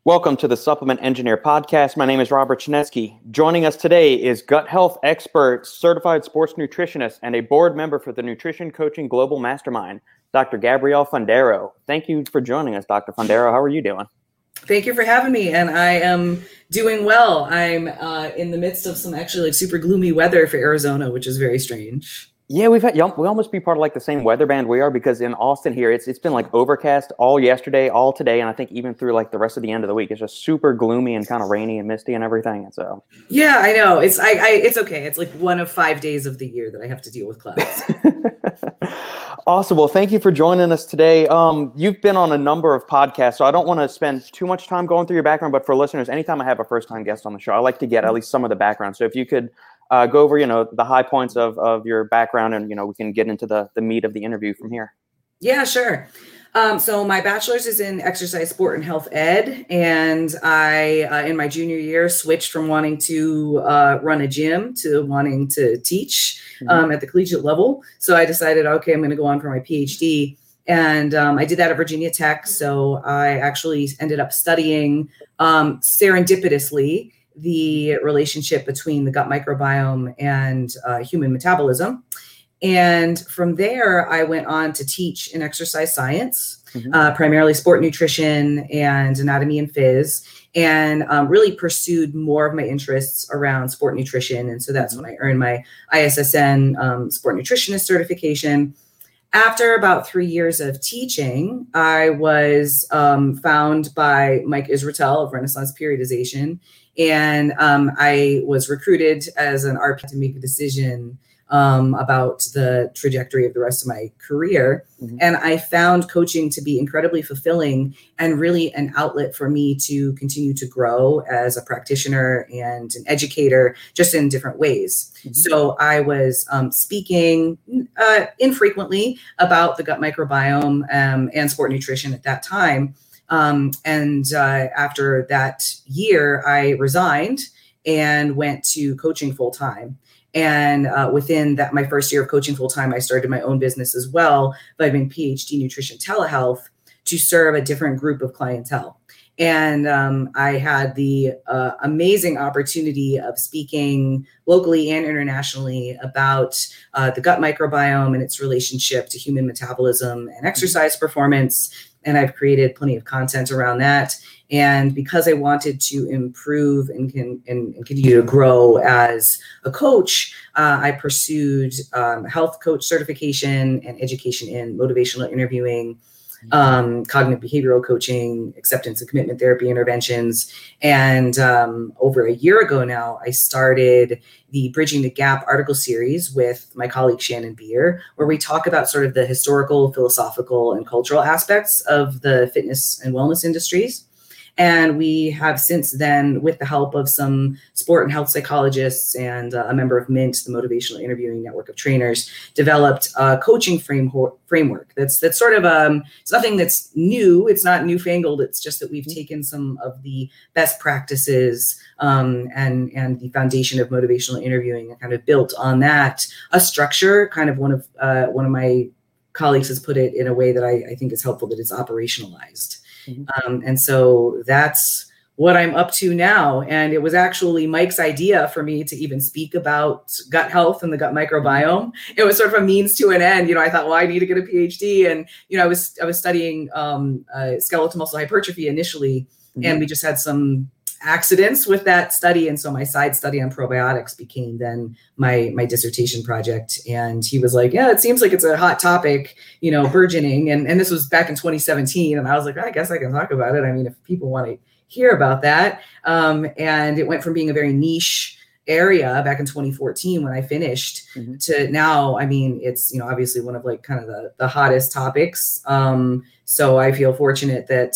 Welcome to the Supplement Engineer Podcast. My name is Robert Chinesky. Joining us today is gut health expert, certified sports nutritionist, and a board member for the Nutrition Coaching Global Mastermind, Dr. Gabrielle Fundaro. Thank you for joining us, Dr. Fundaro. How are you doing? Thank you for having me, and I am doing well. I'm in the midst of some actually super gloomy weather for Arizona, which is very strange. Yeah, we almost be part of the same weather band we are, because in Austin here, it's been overcast all yesterday, all today, and I think even through the rest of the end of the week. It's just super gloomy and kind of rainy and misty and everything. And so yeah, I know. It's okay. It's one of 5 days of the year that I have to deal with clouds. Awesome. Well, thank you for joining us today. You've been on a number of podcasts, so I don't want to spend too much time going through your background, but for listeners, anytime I have a first-time guest on the show, I like to get at least some of the background. So if you could go over, the high points of your background, and, we can get into the meat of the interview from here. Yeah, sure. So my bachelor's is in exercise, sport, and health ed. And I, in my junior year, switched from wanting to run a gym to wanting to teach at the collegiate level. So I decided, okay, I'm going to go on for my PhD. And I did that at Virginia Tech. So I actually ended up studying serendipitously the relationship between the gut microbiome and human metabolism. And from there, I went on to teach in exercise science, primarily sport nutrition and anatomy and phys, and really pursued more of my interests around sport nutrition. And so that's when I earned my ISSN sport nutritionist certification. After about 3 years of teaching, I was found by Mike Israetel of Renaissance Periodization, and I was recruited as an RP to make a decision about the trajectory of the rest of my career. And I found coaching to be incredibly fulfilling and really an outlet for me to continue to grow as a practitioner and an educator, just in different ways. So I was speaking infrequently about the gut microbiome and sport nutrition at that time. After that year, I resigned and went to coaching full time. And within that, my first year of coaching full time, I started my own business as well, Vitamin PhD Nutrition Telehealth, to serve a different group of clientele. And I had the amazing opportunity of speaking locally and internationally about the gut microbiome and its relationship to human metabolism and exercise performance. And I've created plenty of content around that. And because I wanted to improve and continue to grow as a coach, I pursued health coach certification and education in motivational interviewing, cognitive behavioral coaching, acceptance and commitment therapy interventions. And over a year ago now, I started the Bridging the Gap article series with my colleague Shannon Beer, where we talk about sort of the historical, philosophical, and cultural aspects of the fitness and wellness industries. And we have since then, with the help of some sport and health psychologists and a member of MINT, the Motivational Interviewing Network of Trainers, developed a coaching framework. That's sort of it's nothing that's new. It's not newfangled. It's just that we've taken some of the best practices and the foundation of motivational interviewing and kind of built on that a structure. Kind of one of my colleagues has put it in a way that I think is helpful, that it's operationalized. And so that's what I'm up to now. And it was actually Mike's idea for me to even speak about gut health and the gut microbiome. It was sort of a means to an end. I thought, well, I need to get a PhD. And, I was studying skeletal muscle hypertrophy initially, and we just had some accidents with that study. And so my side study on probiotics became then my dissertation project. And he was like, yeah, it seems like it's a hot topic, burgeoning. And this was back in 2017. And I was like, I guess I can talk about it. I mean, if people want to hear about that. And it went from being a very niche area back in 2014 when I finished to now, I mean, it's, obviously one of kind of the hottest topics. So I feel fortunate that,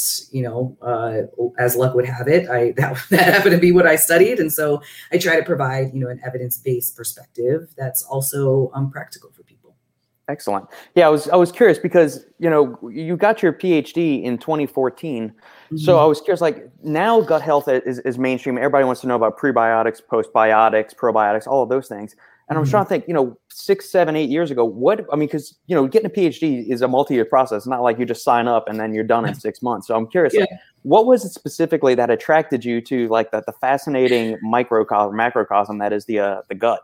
as luck would have it, that happened to be what I studied. And so I try to provide, an evidence-based perspective that's also practical for people. Excellent. Yeah, I was curious because, you got your PhD in 2014. So I was curious, now gut health is mainstream. Everybody wants to know about prebiotics, postbiotics, probiotics, all of those things. And I was trying to think, 6, 7, 8 years ago, because, getting a PhD is a multi-year process. It's not like you just sign up and then you're done in 6 months. So I'm curious, what was it specifically that attracted you to like the fascinating macrocosm that is the gut?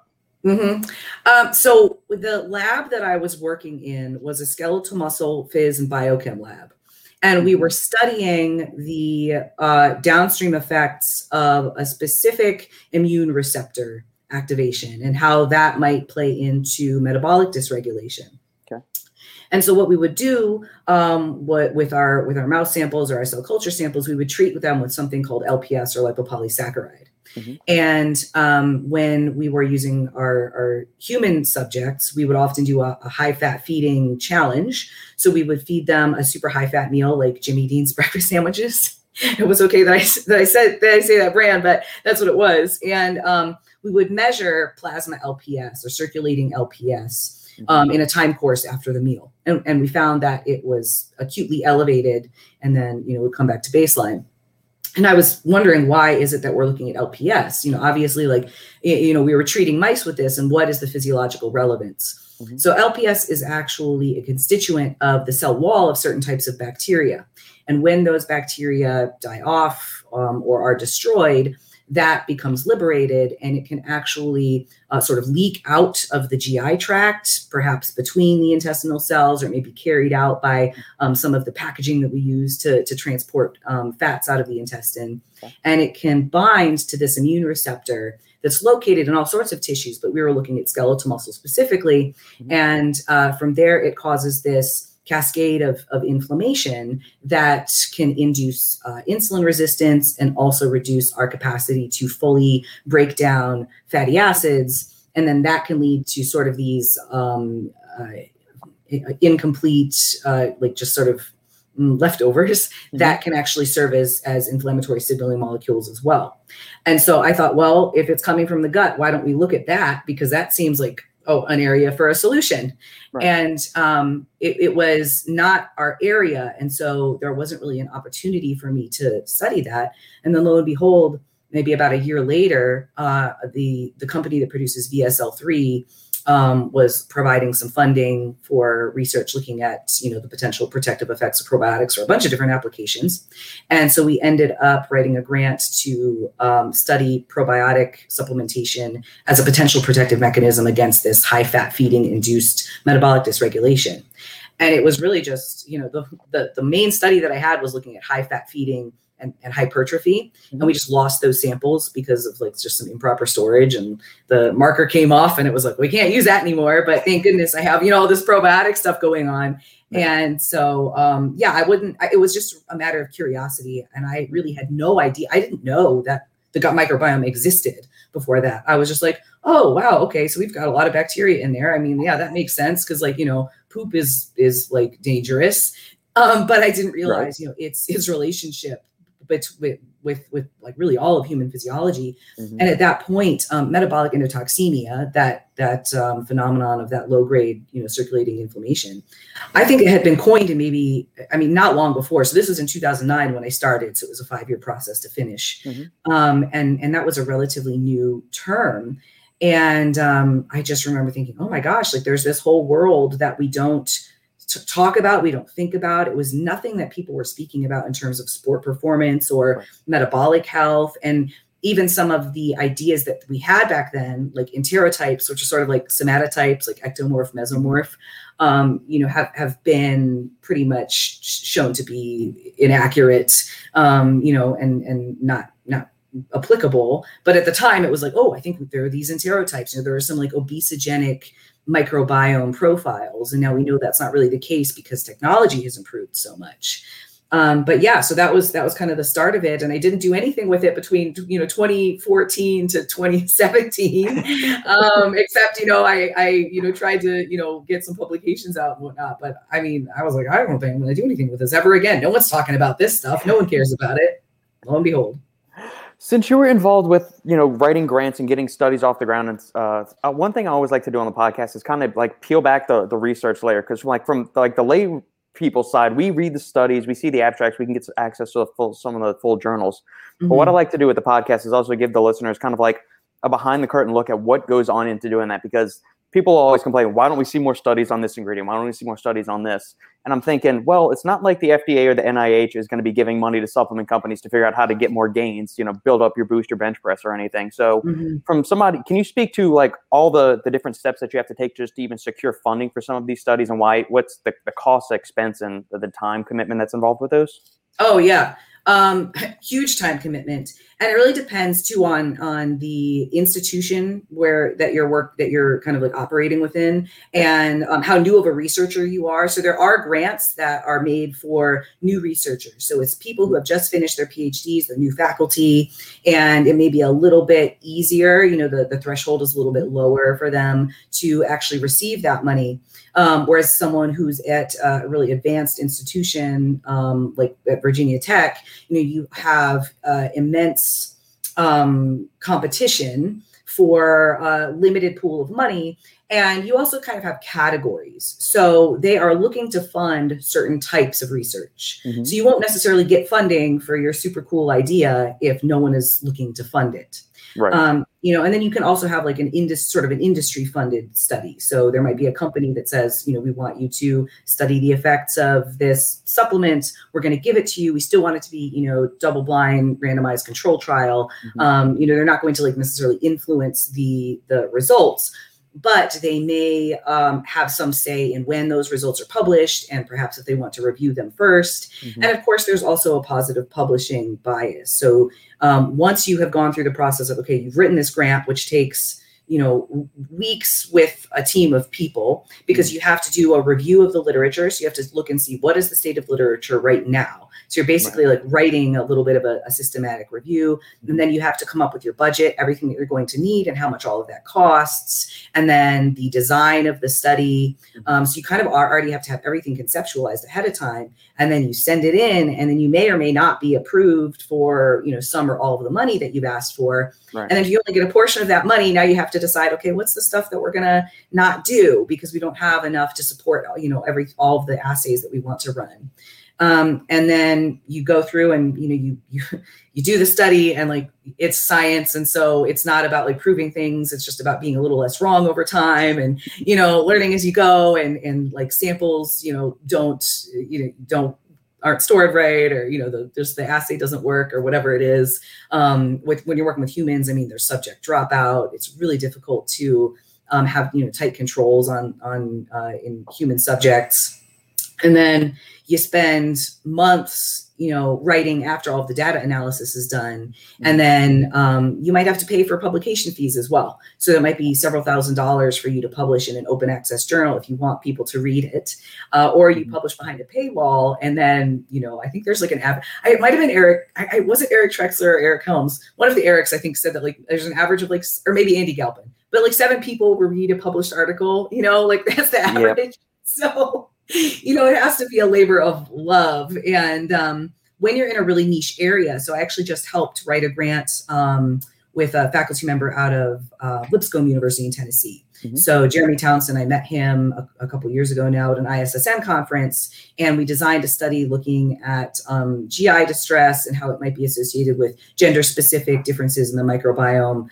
So the lab that I was working in was a skeletal muscle phys and biochem lab. And we were studying the downstream effects of a specific immune receptor activation and how that might play into metabolic dysregulation. Okay. And so what we would do with our mouse samples or our cell culture samples, we would treat them with something called LPS or lipopolysaccharide. And when we were using our human subjects, we would often do a high fat feeding challenge. So we would feed them a super high fat meal like Jimmy Dean's breakfast sandwiches. It was okay that I say that brand, but that's what it was. And we would measure plasma LPS or circulating LPS in a time course after the meal. And we found that it was acutely elevated and then, would come back to baseline. And I was wondering, why is it that we're looking at LPS? Obviously, we were treating mice with this, and what is the physiological relevance? So LPS is actually a constituent of the cell wall of certain types of bacteria. And when those bacteria die off or are destroyed, that becomes liberated, and it can actually sort of leak out of the GI tract, perhaps between the intestinal cells, or maybe carried out by some of the packaging that we use to transport fats out of the intestine. Okay. And it can bind to this immune receptor that's located in all sorts of tissues, but we were looking at skeletal muscle specifically. And from there, it causes this cascade of inflammation that can induce insulin resistance and also reduce our capacity to fully break down fatty acids. And then that can lead to sort of these incomplete, just sort of leftovers that can actually serve as inflammatory signaling molecules as well. And so I thought, well, if it's coming from the gut, why don't we look at that? Because that seems like an area for a solution. Right. And it was not our area. And so there wasn't really an opportunity for me to study that. And then lo and behold, maybe about a year later, the company that produces VSL3 was providing some funding for research looking at, the potential protective effects of probiotics for a bunch of different applications. And so we ended up writing a grant to study probiotic supplementation as a potential protective mechanism against this high fat feeding induced metabolic dysregulation. And it was really just, the main study that I had was looking at high fat feeding and hypertrophy. And we just lost those samples because of just some improper storage, and the marker came off and it was like, we can't use that anymore, but thank goodness I have, all this probiotic stuff going on. And so, it was just a matter of curiosity. And I really had no idea. I didn't know that the gut microbiome existed before that. I was just like, oh, wow. Okay. So we've got a lot of bacteria in there. I mean, yeah, that makes sense. Cause poop is like dangerous. But I didn't realize, its relationship with like really all of human physiology. And at that point, metabolic endotoxemia, that phenomenon of that low grade, circulating inflammation, I think it had been coined in not long before. So this was in 2009 when I started. So it was a 5-year process to finish. And that was a relatively new term. And I just remember thinking, oh my gosh, there's this whole world that we don't talk about, we don't think about. It was nothing that people were speaking about in terms of sport performance or metabolic health. And even some of the ideas that we had back then, like enterotypes, which are sort of like somatotypes, like ectomorph, mesomorph, have been pretty much shown to be inaccurate, and not applicable. But at the time it was like, oh, I think there are these enterotypes, there are some like obesogenic microbiome profiles. And now we know that's not really the case because technology has improved so much. But yeah, so that was kind of the start of it. And I didn't do anything with it between, 2014 to 2017, except, I tried to, get some publications out and whatnot. But I mean, I was like, I don't think I'm going to do anything with this ever again. No one's talking about this stuff. No one cares about it. Lo and behold. Since you were involved with, writing grants and getting studies off the ground, and one thing I always like to do on the podcast is kind of like peel back the research layer, because from the lay people side, we read the studies, we see the abstracts, we can get access to some of the full journals. But what I like to do with the podcast is also give the listeners kind of like a behind the curtain look at what goes on into doing that, because people always complain, why don't we see more studies on this ingredient? Why don't we see more studies on this? And I'm thinking, well, it's not like the FDA or the NIH is going to be giving money to supplement companies to figure out how to get more gains, build up your boost, your bench press or anything. So from somebody, can you speak to like all the different steps that you have to take just to even secure funding for some of these studies, and what's the cost, expense, and the time commitment that's involved with those? Oh, yeah. Huge time commitment. And it really depends too on the institution that you're kind of like operating within, and how new of a researcher you are. So there are grants that are made for new researchers. So it's people who have just finished their PhDs, they're new faculty, and it may be a little bit easier. The threshold is a little bit lower for them to actually receive that money. Whereas someone who's at a really advanced institution, like at Virginia Tech, you have immense competition for a limited pool of money. And you also kind of have categories. So they are looking to fund certain types of research. So you won't necessarily get funding for your super cool idea if no one is looking to fund it. Right. And then you can also have like an industry funded study. So there might be a company that says, we want you to study the effects of this supplement. We're going to give it to you. We still want it to be, double blind randomized control trial. They're not going to like necessarily influence the results, but they may have some say in when those results are published, and perhaps if they want to review them first. And of course, there's also a positive publishing bias. So once you have gone through the process of, okay, you've written this grant, which takes, weeks with a team of people, because you have to do a review of the literature. So you have to look and see what is the state of literature right now. So you're basically like writing a little bit of a systematic review. And then you have to come up with your budget, everything that you're going to need and how much all of that costs. And then the design of the study. So you kind of already have to have everything conceptualized ahead of time. And then you send it in, and then you may or may not be approved for, some or all of the money that you've asked for. Right. And then if you only get a portion of that money, now you have to decide, okay, what's the stuff that we're going to not do because we don't have enough to support, all of the assays that we want to run. And then you go through and, you do the study, and like, it's science. And so it's not about like proving things. It's just about being a little less wrong over time, and, learning as you go, and like samples, aren't stored right, or, the assay doesn't work, or whatever it is. When you're working with humans, there's subject dropout. It's really difficult to have, tight controls on in human subjects. And then you spend months, writing after all of the data analysis is done. And then you might have to pay for publication fees as well. So there might be several $1,000s for you to publish in an open access journal if you want people to read it, or you publish behind a paywall. And then, I think there's like it might've been Eric, was it Eric Trexler or Eric Helms? One of the Erics, I think, said that like there's an average of like, or maybe Andy Galpin, but like 7 people will read a published article, like that's the average. Yep. So, it has to be a labor of love. And when you're in a really niche area, so I actually just helped write a grant with a faculty member out of Lipscomb University in Tennessee. So Jeremy Townsend, I met him a couple years ago now at an ISSM conference, and we designed a study looking at GI distress and how it might be associated with gender-specific differences in the microbiome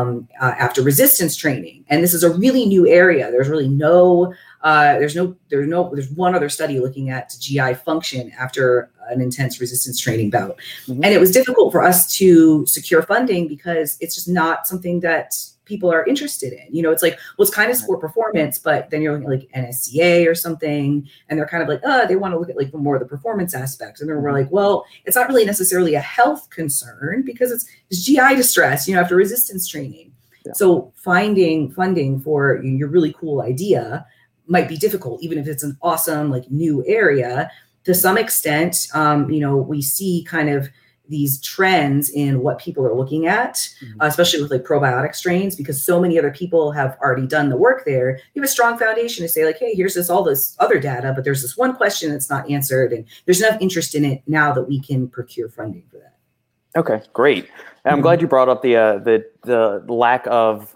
after resistance training. And this is a really new area. There's really there's one other study looking at GI function after an intense resistance training bout. And it was difficult for us to secure funding because it's just not something that people are interested in. It's like, well, it's kind of sport performance, but then you're looking at like NSCA or something, and they're kind of like, they want to look at like more of the performance aspects. And then we're like, well, it's not really necessarily a health concern because it's GI distress, after resistance training. Yeah. So finding funding for your really cool idea might be difficult, even if it's an awesome, like new area. To some extent, we see kind of these trends in what people are looking at, especially with like probiotic strains, because so many other people have already done the work there. You have a strong foundation to say like, hey, here's all this other data, but there's this one question that's not answered, and there's enough interest in it now that we can procure funding for that. Okay, great. I'm glad you brought up the lack of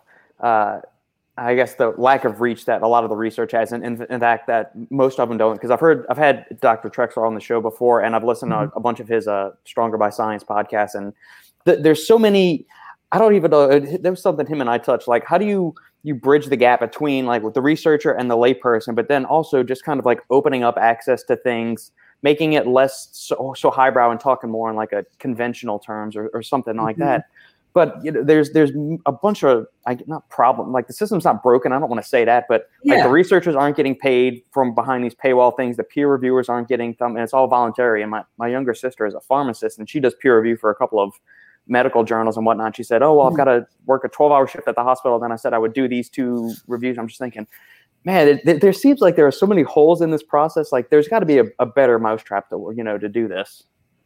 the lack of reach that a lot of the research has, and in fact that most of them don't. Because I've had Dr. Trexler on the show before, and I've listened to a bunch of his Stronger by Science podcasts, and there's so many. I don't even know. There was something him and I touched. Like, how do you bridge the gap between like with the researcher and the layperson, but then also just kind of like opening up access to things, making it less so highbrow and talking more in like a conventional terms or something like that. But there's a bunch of not problem, like the system's not broken. I don't want to say that, but like the researchers aren't getting paid from behind these paywall things. The peer reviewers aren't getting and it's all voluntary. And my younger sister is a pharmacist and she does peer review for a couple of medical journals and whatnot. She said, "Oh, well, I've got to work a 12-hour shift at the hospital." Then I said I would do these 2 reviews. I'm just thinking, man, there seems like there are so many holes in this process. Like there's got to be a better mousetrap to do this.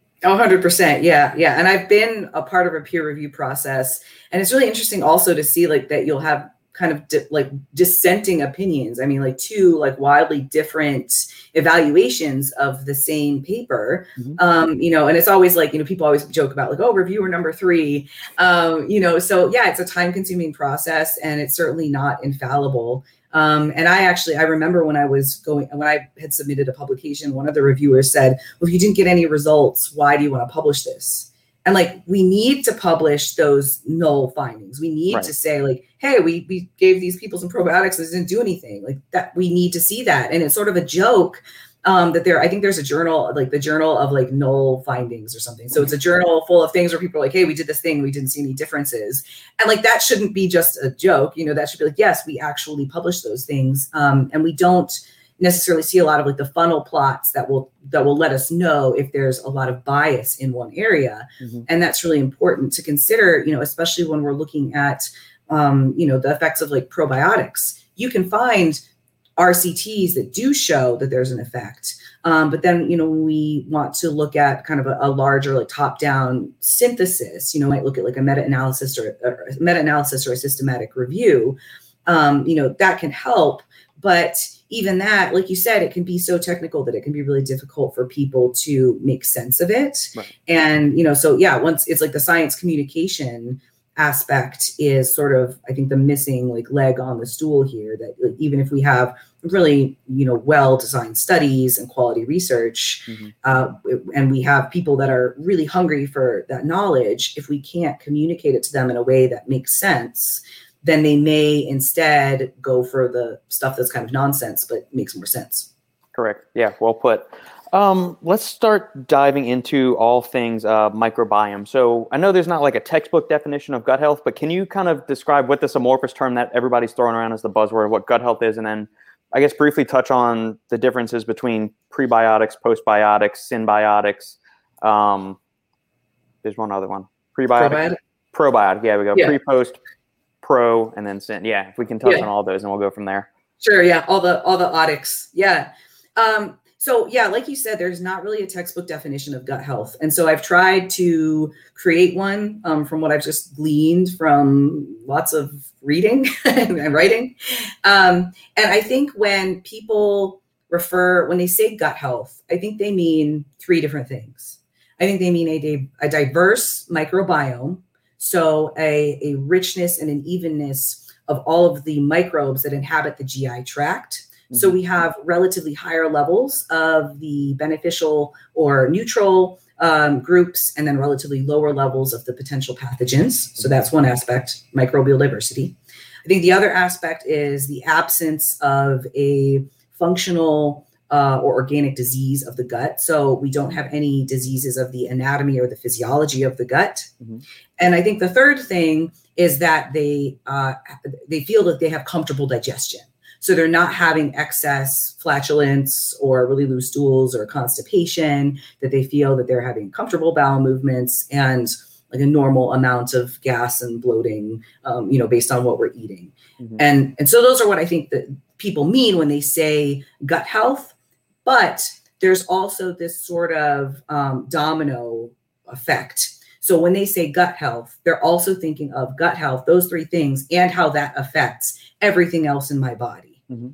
100%. Yeah. Yeah. And I've been a part of a peer review process, and it's really interesting also to see like that you'll have kind of dissenting opinions. I mean, like 2 like wildly different evaluations of the same paper, and it's always like, people always joke about like, oh, reviewer number 3, so yeah, it's a time consuming process and it's certainly not infallible. And I remember when I had submitted a publication, one of the reviewers said, well, if you didn't get any results, why do you want to publish this? And like, we need to publish those null findings. We need to say like, hey, we gave these people some probiotics that didn't do anything like that. We need to see that. And it's sort of a joke that I think there's a journal, like the Journal of like Null Findings or something. So it's a journal full of things where people are like, hey, we did this thing, we didn't see any differences. And like, that shouldn't be just a joke, that should be like, yes, we actually publish those things. And we don't necessarily see a lot of like the funnel plots that will let us know if there's a lot of bias in one area. And that's really important to consider, especially when we're looking at, the effects of like probiotics. You can find RCTs that do show that there's an effect. But then, when we want to look at kind of a larger like top-down synthesis, might look at like a meta-analysis or a systematic review, that can help. But even that, like you said, it can be so technical that it can be really difficult for people to make sense of it. Right. And, so yeah, once it's like the science communication aspect is sort of, I think, the missing like leg on the stool here, that like, even if we have really, well-designed studies and quality research, and we have people that are really hungry for that knowledge, if we can't communicate it to them in a way that makes sense, then they may instead go for the stuff that's kind of nonsense, but makes more sense. Correct. Yeah, well put. Let's start diving into all things microbiome. So I know there's not like a textbook definition of gut health, but can you kind of describe what this amorphous term that everybody's throwing around as the buzzword, what gut health is, and then I guess briefly touch on the differences between prebiotics, postbiotics, synbiotics. There's one other one. Probiotic. Yeah, we go. Yeah. Pre, post, pro, and then syn. Yeah, if we can touch on all those, and we'll go from there. Sure. Yeah, all the otics. Yeah. So yeah, like you said, there's not really a textbook definition of gut health. And so I've tried to create one from what I've just gleaned from lots of reading and writing. And I think when people when they say gut health, I think they mean 3 different things. I think they mean a diverse microbiome. So a richness and an evenness of all of the microbes that inhabit the GI tract. So we have relatively higher levels of the beneficial or neutral groups, and then relatively lower levels of the potential pathogens. So that's one aspect, microbial diversity. I think the other aspect is the absence of a functional or organic disease of the gut. So we don't have any diseases of the anatomy or the physiology of the gut. And I think the third thing is that they feel that they have comfortable digestion. So they're not having excess flatulence or really loose stools or constipation, that they feel that they're having comfortable bowel movements and like a normal amount of gas and bloating, based on what we're eating. And so those are what I think that people mean when they say gut health. But there's also this sort of domino effect. So when they say gut health, they're also thinking of gut health, those 3 things, and how that affects everything else in my body.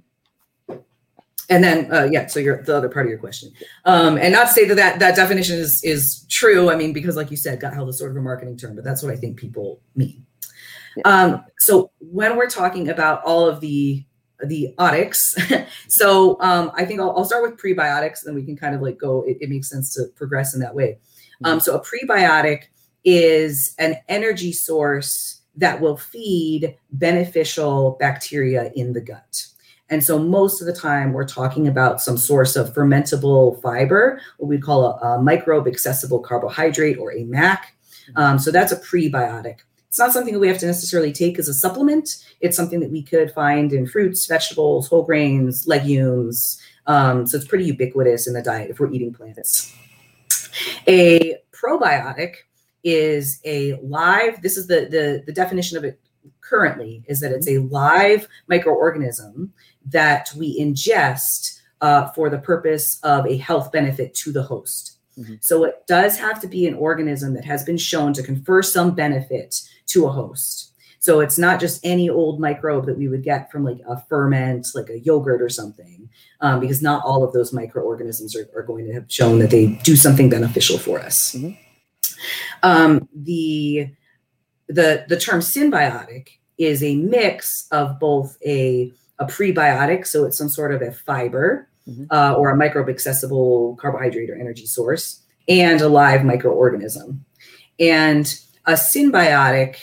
And then, so the other part of your question. And not to say that definition is true. I mean, because like you said, gut health is sort of a marketing term, but that's what I think people mean. So when we're talking about all of the otics, so I think I'll start with prebiotics, then we can kind of like go, it makes sense to progress in that way. So a prebiotic is an energy source that will feed beneficial bacteria in the gut. And so most of the time we're talking about some source of fermentable fiber, what we call a microbe accessible carbohydrate, or a MAC. So that's a prebiotic. It's not something that we have to necessarily take as a supplement. It's something that we could find in fruits, vegetables, whole grains, legumes. So it's pretty ubiquitous in the diet if we're eating plants. A probiotic is a live, this is the definition of it currently, is that it's a live microorganism that we ingest for the purpose of a health benefit to the host. Mm-hmm. So it does have to be an organism that has been shown to confer some benefit to a host. So it's not just any old microbe that we would get from like a ferment, like a yogurt or something, because not all of those microorganisms are going to have shown that they do something beneficial for us. Mm-hmm. The term symbiotic is a mix of both a prebiotic, so it's some sort of a fiber, or a microbe accessible carbohydrate or energy source, and a live microorganism. And a symbiotic,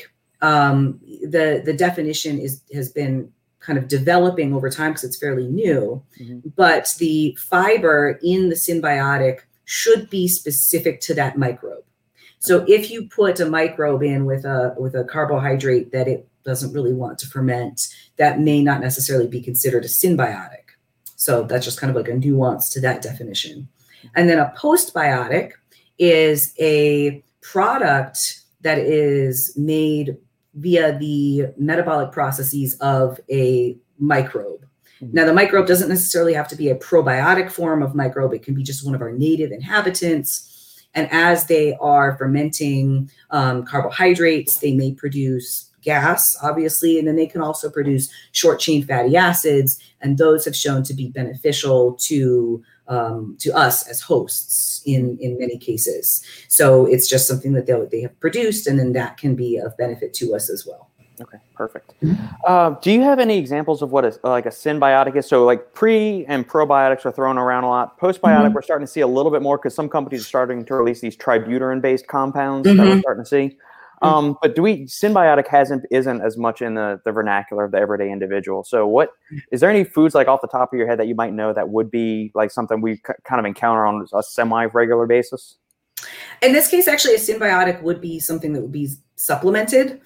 the definition has been kind of developing over time because it's fairly new, but the fiber in the symbiotic should be specific to that microbe. So if you put a microbe in with a carbohydrate that it doesn't really want to ferment, that may not necessarily be considered a symbiotic. So that's just kind of like a nuance to that definition. And then a postbiotic is a product that is made via the metabolic processes of a microbe. Now, the microbe doesn't necessarily have to be a probiotic form of microbe. It can be just one of our native inhabitants. And as they are fermenting carbohydrates, they may produce gas, obviously, and then they can also produce short-chain fatty acids, and those have shown to be beneficial to us as hosts in many cases. So it's just something that they have produced, and then that can be of benefit to us as well. Okay, perfect. Do you have any examples of what like a symbiotic is? So like pre and probiotics are thrown around a lot. Postbiotic, we're starting to see a little bit more because some companies are starting to release these tributyrin-based compounds that we're starting to see. But symbiotic isn't as much in the vernacular of the everyday individual. So is there any foods like off the top of your head that you might know that would be like something we kind of encounter on a semi-regular basis? In this case, actually, a symbiotic would be something that would be supplemented.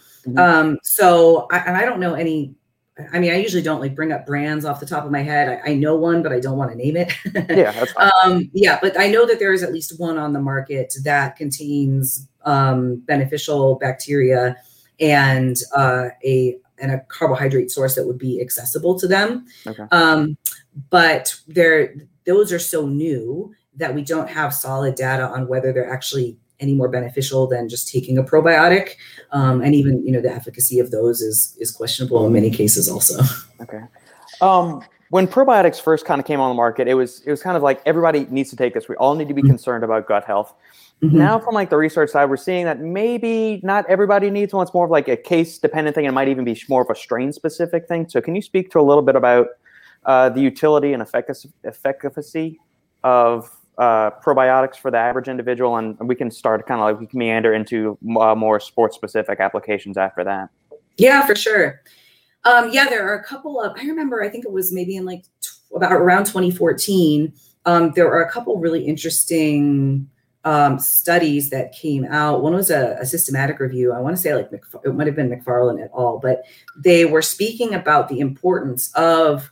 So I don't know any, I mean, I usually don't like bring up brands off the top of my head. I know one, but I don't want to name it. Yeah, that's fine. But I know that there is at least one on the market that contains beneficial bacteria and a carbohydrate source that would be accessible to them. Okay. But those are so new that we don't have solid data on whether they're actually any more beneficial than just taking a probiotic. And even, the efficacy of those is questionable in many cases also. Okay. When probiotics first kind of came on the market, it was kind of like everybody needs to take this. We all need to be concerned about gut health. Now from like the research side, we're seeing that maybe not everybody needs one. It's more of like a case dependent thing. It might even be more of a strain specific thing. So can you speak to a little bit about the utility and efficacy of probiotics for the average individual, and we can start kind of like we can meander into more sports specific applications after that. Yeah, for sure. There are a couple of, I think it was maybe in like about around 2014, there are a couple really interesting studies that came out. One was a systematic review. I want to say like it might have been McFarland et al., but they were speaking about the importance of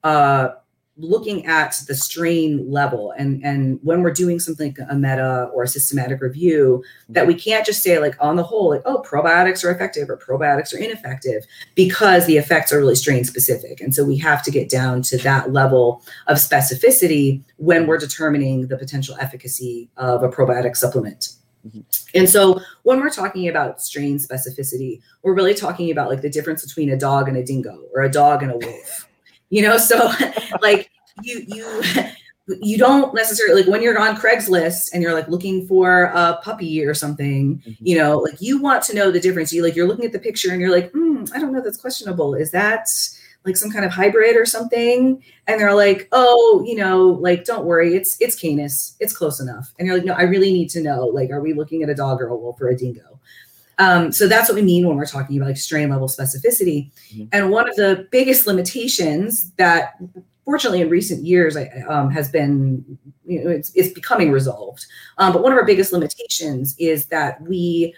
looking at the strain level. And when we're doing something like a meta or a systematic review, that we can't just say like on the whole, like, oh, probiotics are effective or probiotics are ineffective, because the effects are really strain specific. And so we have to get down to that level of specificity when we're determining the potential efficacy of a probiotic supplement. And so when we're talking about strain specificity, we're really talking about like the difference between a dog and a dingo or a dog and a wolf. So like you don't necessarily, like when you're on Craigslist and you're like looking for a puppy or something, like you want to know the difference. You're looking at the picture and you're like, I don't know, that's questionable. Is that like some kind of hybrid or something. And they're like, oh, like, don't worry, it's Canis, it's close enough. And you're like, no, I really need to know, like, are we looking at a dog or a wolf or a dingo? So that's what we mean when we're talking about like strain level specificity. Mm-hmm. And one of the biggest limitations that fortunately in recent years has been, it's becoming resolved. But one of our biggest limitations is that we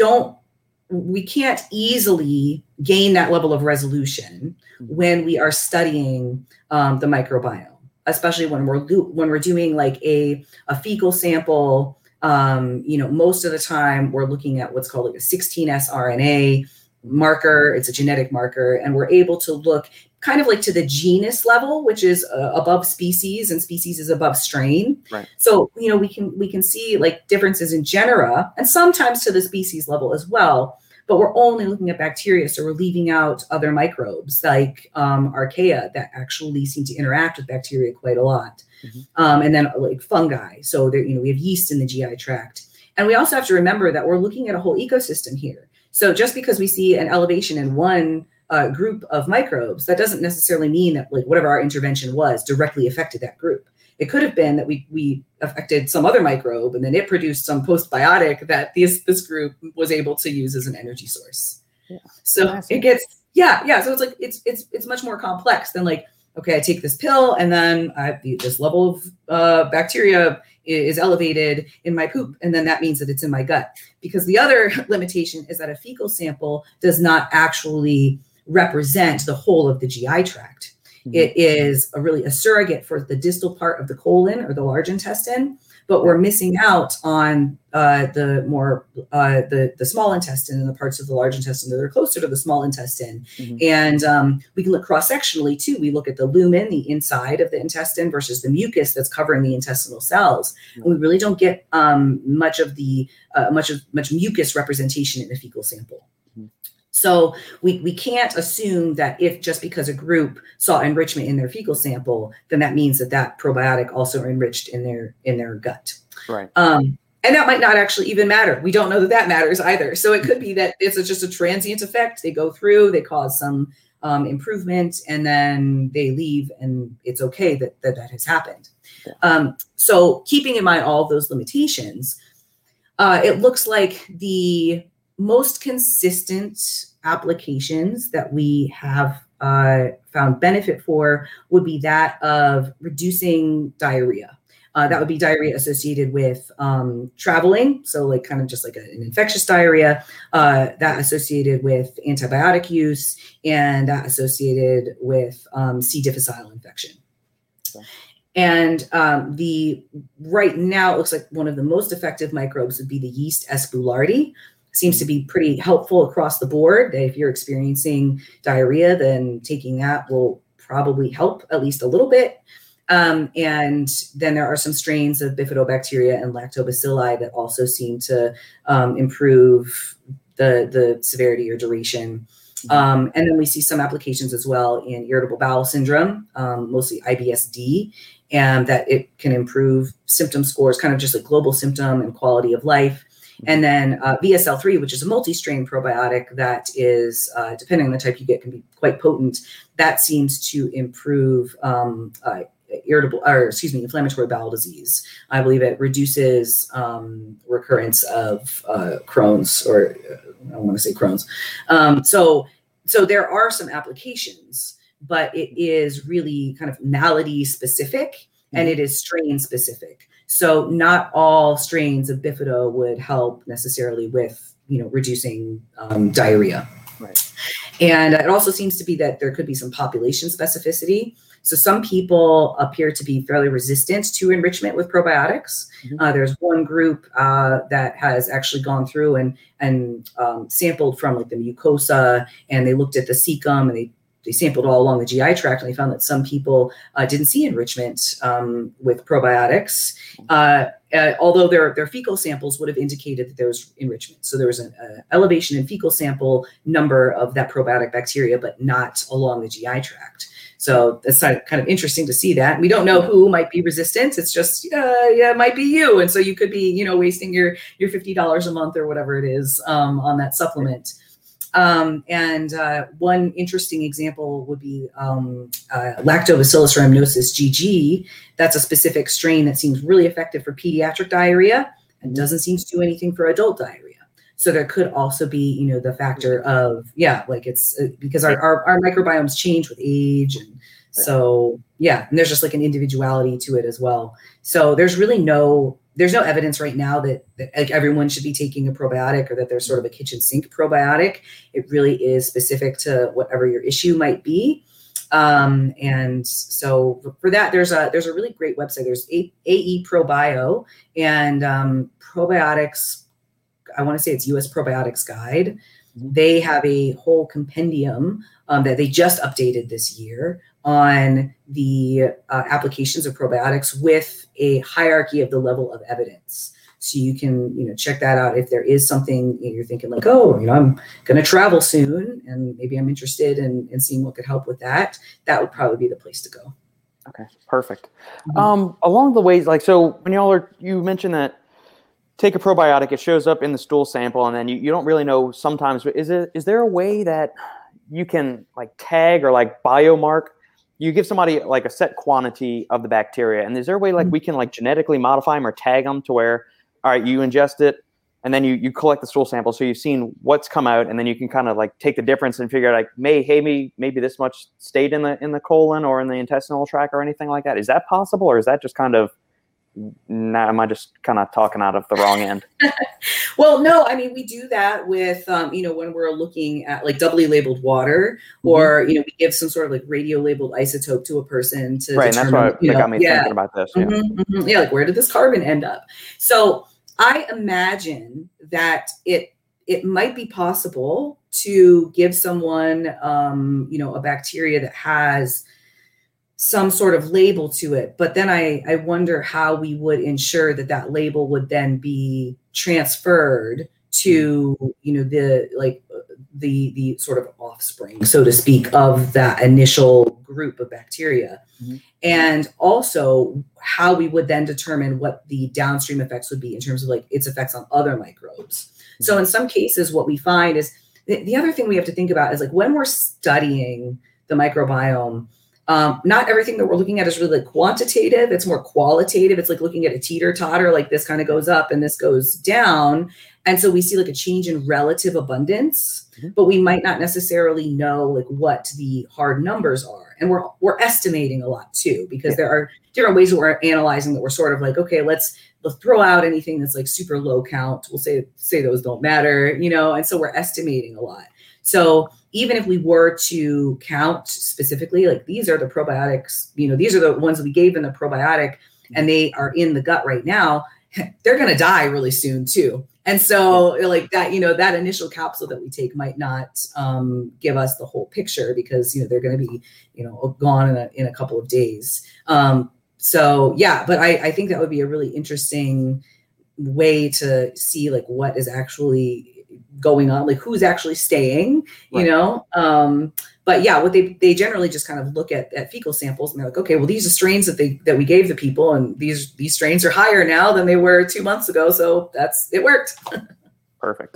can't easily gain that level of resolution when we are studying the microbiome, especially when we're doing like a fecal sample. Most of the time we're looking at what's called like a 16S RNA marker. It's a genetic marker, and we're able to look kind of like to the genus level, which is above species, and species is above strain. Right. So, we can see like differences in genera and sometimes to the species level as well, but we're only looking at bacteria. So we're leaving out other microbes like archaea that actually seem to interact with bacteria quite a lot. Mm-hmm. And then like fungi. So there, we have yeast in the GI tract. And we also have to remember that we're looking at a whole ecosystem here. So just because we see an elevation in one group of microbes, that doesn't necessarily mean that like whatever our intervention was directly affected that group. It could have been that we affected some other microbe and then it produced some postbiotic that this group was able to use as an energy source. Yeah. So it gets, So it's like, it's much more complex than like, okay, I take this pill and then this level of bacteria is elevated in my poop. And then that means that it's in my gut. Because the other limitation is that a fecal sample does not actually represent the whole of the GI tract. Mm-hmm. It is really a surrogate for the distal part of the colon or the large intestine, but we're missing out on the small intestine and the parts of the large intestine that are closer to the small intestine. Mm-hmm. And we can look cross-sectionally too. We look at the lumen, the inside of the intestine, versus the mucus that's covering the intestinal cells. Mm-hmm. And we really don't get much mucus representation in a fecal sample. Mm-hmm. So we can't assume that if just because a group saw enrichment in their fecal sample, then that means that probiotic also enriched in their gut. Right. And that might not actually even matter. We don't know that matters either. So it could be that it's just a transient effect. They go through, they cause some improvement, and then they leave, and it's okay that has happened. Yeah. So keeping in mind all of those limitations, it looks like the most consistent applications that we have found benefit for would be that of reducing diarrhea. That would be diarrhea associated with traveling. So like kind of just like an infectious diarrhea, that associated with antibiotic use, and that associated with C. difficile infection. Okay. And right now it looks like one of the most effective microbes would be the yeast S. boulardii. Seems to be pretty helpful across the board. If you're experiencing diarrhea, then taking that will probably help at least a little bit. And then there are some strains of bifidobacteria and lactobacilli that also seem to improve the severity or duration. And then we see some applications as well in irritable bowel syndrome, mostly IBS-D, and that it can improve symptom scores, kind of just like global symptom and quality of life. And then VSL3, which is a multi-strain probiotic that is, depending on the type you get, can be quite potent. That seems to improve inflammatory bowel disease. I believe it reduces recurrence of Crohn's, or I don't want to say Crohn's. So there are some applications, but it is really kind of malady specific, and it is strain specific. So not all strains of Bifido would help necessarily with, reducing diarrhea. Right. And it also seems to be that there could be some population specificity. So some people appear to be fairly resistant to enrichment with probiotics. Mm-hmm. There's one group that has actually gone through and sampled from like the mucosa, and they looked at the cecum, and they sampled all along the GI tract, and they found that some people didn't see enrichment with probiotics, although their fecal samples would have indicated that there was enrichment. So there was an elevation in fecal sample number of that probiotic bacteria, but not along the GI tract. So it's kind of interesting to see that. We don't know who might be resistant. It's just, it might be you. And so you could be, wasting your $50 a month or whatever it is on that supplement. And one interesting example would be Lactobacillus rhamnosus GG. That's a specific strain that seems really effective for pediatric diarrhea and doesn't seem to do anything for adult diarrhea. So there could also be, you know, the factor of, like it's because our microbiomes change with age. And so, and there's just like an individuality to it as well. So there's really no evidence right now that like everyone should be taking a probiotic or that there's sort of a kitchen sink probiotic. It really is specific to whatever your issue might be. And so for that, there's a really great website. There's AE ProBio and probiotics. I want to say it's US Probiotics Guide. They have a whole compendium that they just updated this year on the applications of probiotics with a hierarchy of the level of evidence. So you can, you know, check that out if there is something you're thinking like, oh, you know, I'm going to travel soon and maybe I'm interested in seeing what could help with that. That would probably be the place to go. Okay, perfect. Along the ways, like, so when you mentioned that take a probiotic, it shows up in the stool sample, and then you don't really know sometimes, but is there a way that you can like tag or like biomark? You give somebody like a set quantity of the bacteria, and is there a way like we can like genetically modify them or tag them to where, all right, you ingest it, and then you collect the stool sample, so you've seen what's come out, and then you can kind of like take the difference and figure out like, maybe this much stayed in the colon or in the intestinal tract or anything like that. Is that possible, or is that just kind of, am I just kind of talking out of the wrong end? Well, no, I mean, we do that with, you know, when we're looking at like doubly labeled water, or, you know, we give some sort of like radio labeled isotope to a person to right. And that's what got me thinking about this. Yeah. Like, where did this carbon end up? So I imagine that it might be possible to give someone, you know, a bacteria that has some sort of label to it. But then I wonder how we would ensure that label would then be transferred to, you know, the sort of offspring, so to speak, of that initial group of bacteria. And also how we would then determine what the downstream effects would be in terms of like its effects on other microbes. So in some cases, what we find is the other thing we have to think about is like when we're studying the microbiome, not everything that we're looking at is really like quantitative. It's more qualitative. It's like looking at a teeter-totter, like this kind of goes up and this goes down. And so we see like a change in relative abundance, but we might not necessarily know like what the hard numbers are. And we're estimating a lot too, because there are different ways that we're analyzing that we're sort of like, okay, let's throw out anything that's like super low count. We'll say those don't matter, you know? And so we're estimating a lot. So even if we were to count specifically, like these are the probiotics, you know, these are the ones that we gave in the probiotic and they are in the gut right now, they're going to die really soon too. And so like that, you know, that initial capsule that we take might not give us the whole picture because, you know, they're going to be, you know, gone in a couple of days. So yeah, but I think that would be a really interesting way to see like what is actually going on, like who's actually staying, you know? But yeah, what they generally just kind of look at fecal samples and they're like, okay, well, these are strains that we gave the people, and these strains are higher now than they were 2 months ago. So it worked. Perfect.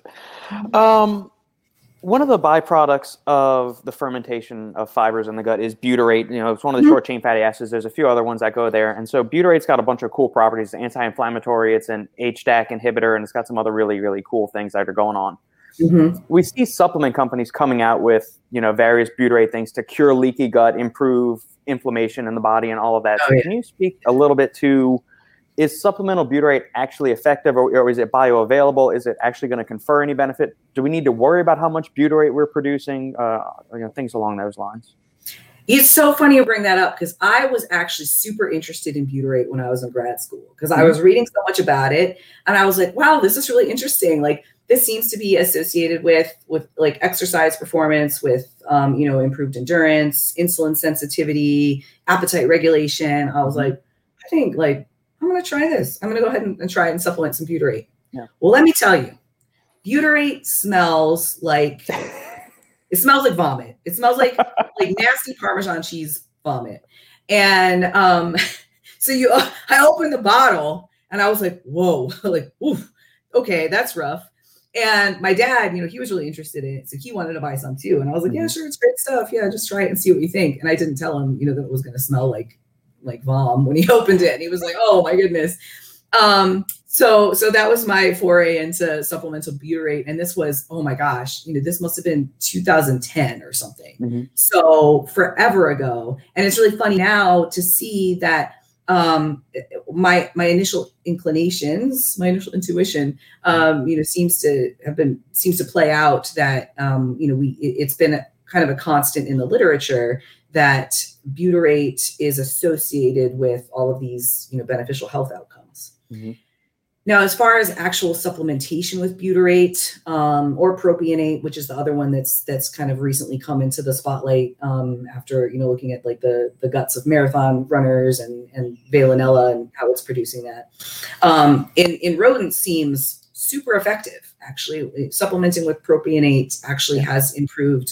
One of the byproducts of the fermentation of fibers in the gut is butyrate. You know, it's one of the short chain fatty acids. There's a few other ones that go there. And so butyrate's got a bunch of cool properties. It's anti-inflammatory, it's an HDAC inhibitor, and it's got some other really, really cool things that are going on. We see supplement companies coming out with, you know, various butyrate things to cure leaky gut, improve inflammation in the body and all of that. Can you speak a little bit to, is supplemental butyrate actually effective, or is it bioavailable? Is it actually going to confer any benefit? Do we need to worry about how much butyrate we're producing? You know, things along those lines. It's so funny you bring that up because I was actually super interested in butyrate when I was in grad school because I was reading so much about it and I was like, wow, this is really interesting. Like this seems to be associated with like exercise performance, with, you know, improved endurance, insulin sensitivity, appetite regulation. I was like, I think like, I'm going to try this. I'm going to go ahead and try and supplement some butyrate. Well, let me tell you, butyrate smells like, it smells like vomit. It smells like nasty Parmesan cheese vomit. And so I opened the bottle and I was like, whoa, like, oof, okay, that's rough. And my dad, he was really interested in it. So he wanted to buy some too. And I was like, yeah, sure. It's great stuff. Yeah, just try it and see what you think. And I didn't tell him, that it was going to smell like vom when he opened it. And he was like, oh my goodness. So that was my foray into supplemental butyrate. And this was, oh my gosh, this must have been 2010 or something. Mm-hmm. So forever ago. And it's really funny now to see that my initial inclinations, my initial intuition, seems to play out that, it's been kind of a constant in the literature that butyrate is associated with all of these, beneficial health outcomes. Mm-hmm. Now, as far as actual supplementation with butyrate or propionate, which is the other one that's kind of recently come into the spotlight after looking at like the guts of marathon runners and Veillonella and how it's producing that, in rodents seems super effective. Actually, supplementing with propionate actually has improved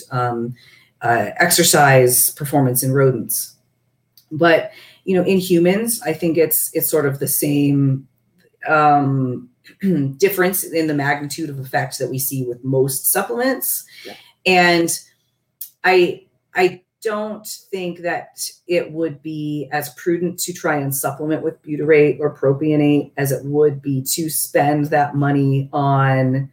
exercise performance in rodents, but in humans, I think it's sort of the same difference in the magnitude of effects that we see with most supplements. Yeah. And I don't think that it would be as prudent to try and supplement with butyrate or propionate as it would be to spend that money on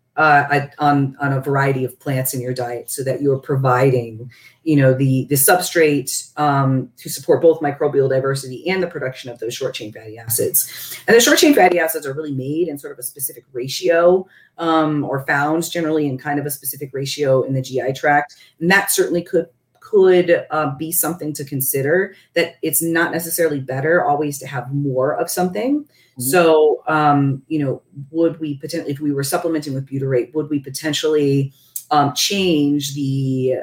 a variety of plants in your diet, so that you're providing, the substrate to support both microbial diversity and the production of those short chain fatty acids. And the short chain fatty acids are really made in sort of a specific ratio, or found generally in kind of a specific ratio in the GI tract. And that certainly could be something to consider, that it's not necessarily better always to have more of something. Mm-hmm. So, would we potentially, if we were supplementing with butyrate, would we potentially change the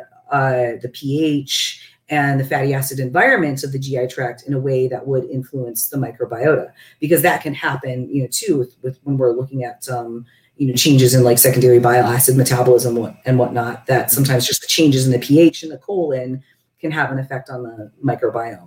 pH and the fatty acid environment of the GI tract in a way that would influence the microbiota? Because that can happen, too, with when we're looking at changes in like secondary bile acid metabolism and whatnot, that sometimes just the changes in the pH in the colon can have an effect on the microbiome.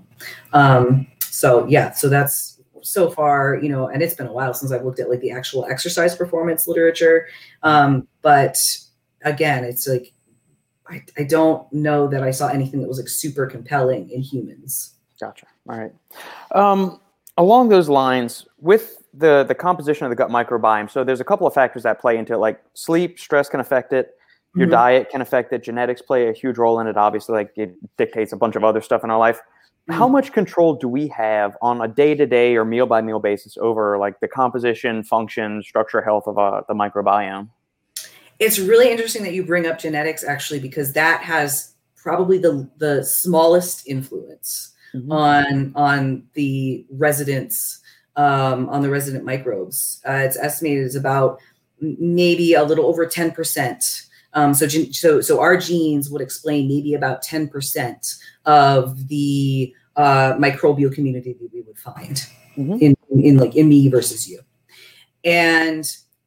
So that's so far, and it's been a while since I've looked at like the actual exercise performance literature. But again, it's like, I don't know that I saw anything that was like super compelling in humans. Gotcha. All right. Along those lines, with the composition of the gut microbiome, so there's a couple of factors that play into it, like sleep, stress can affect it, your diet can affect it, genetics play a huge role in it, obviously, like it dictates a bunch of other stuff in our life. Mm-hmm. How much control do we have on a day-to-day or meal-by-meal basis over like the composition, function, structure, health of the microbiome? It's really interesting that you bring up genetics, actually, because that has probably the smallest influence on the residents, on the resident microbes. It's estimated as about maybe a little over 10%. So our genes would explain maybe about 10% of the microbial community that we would find in me versus you. And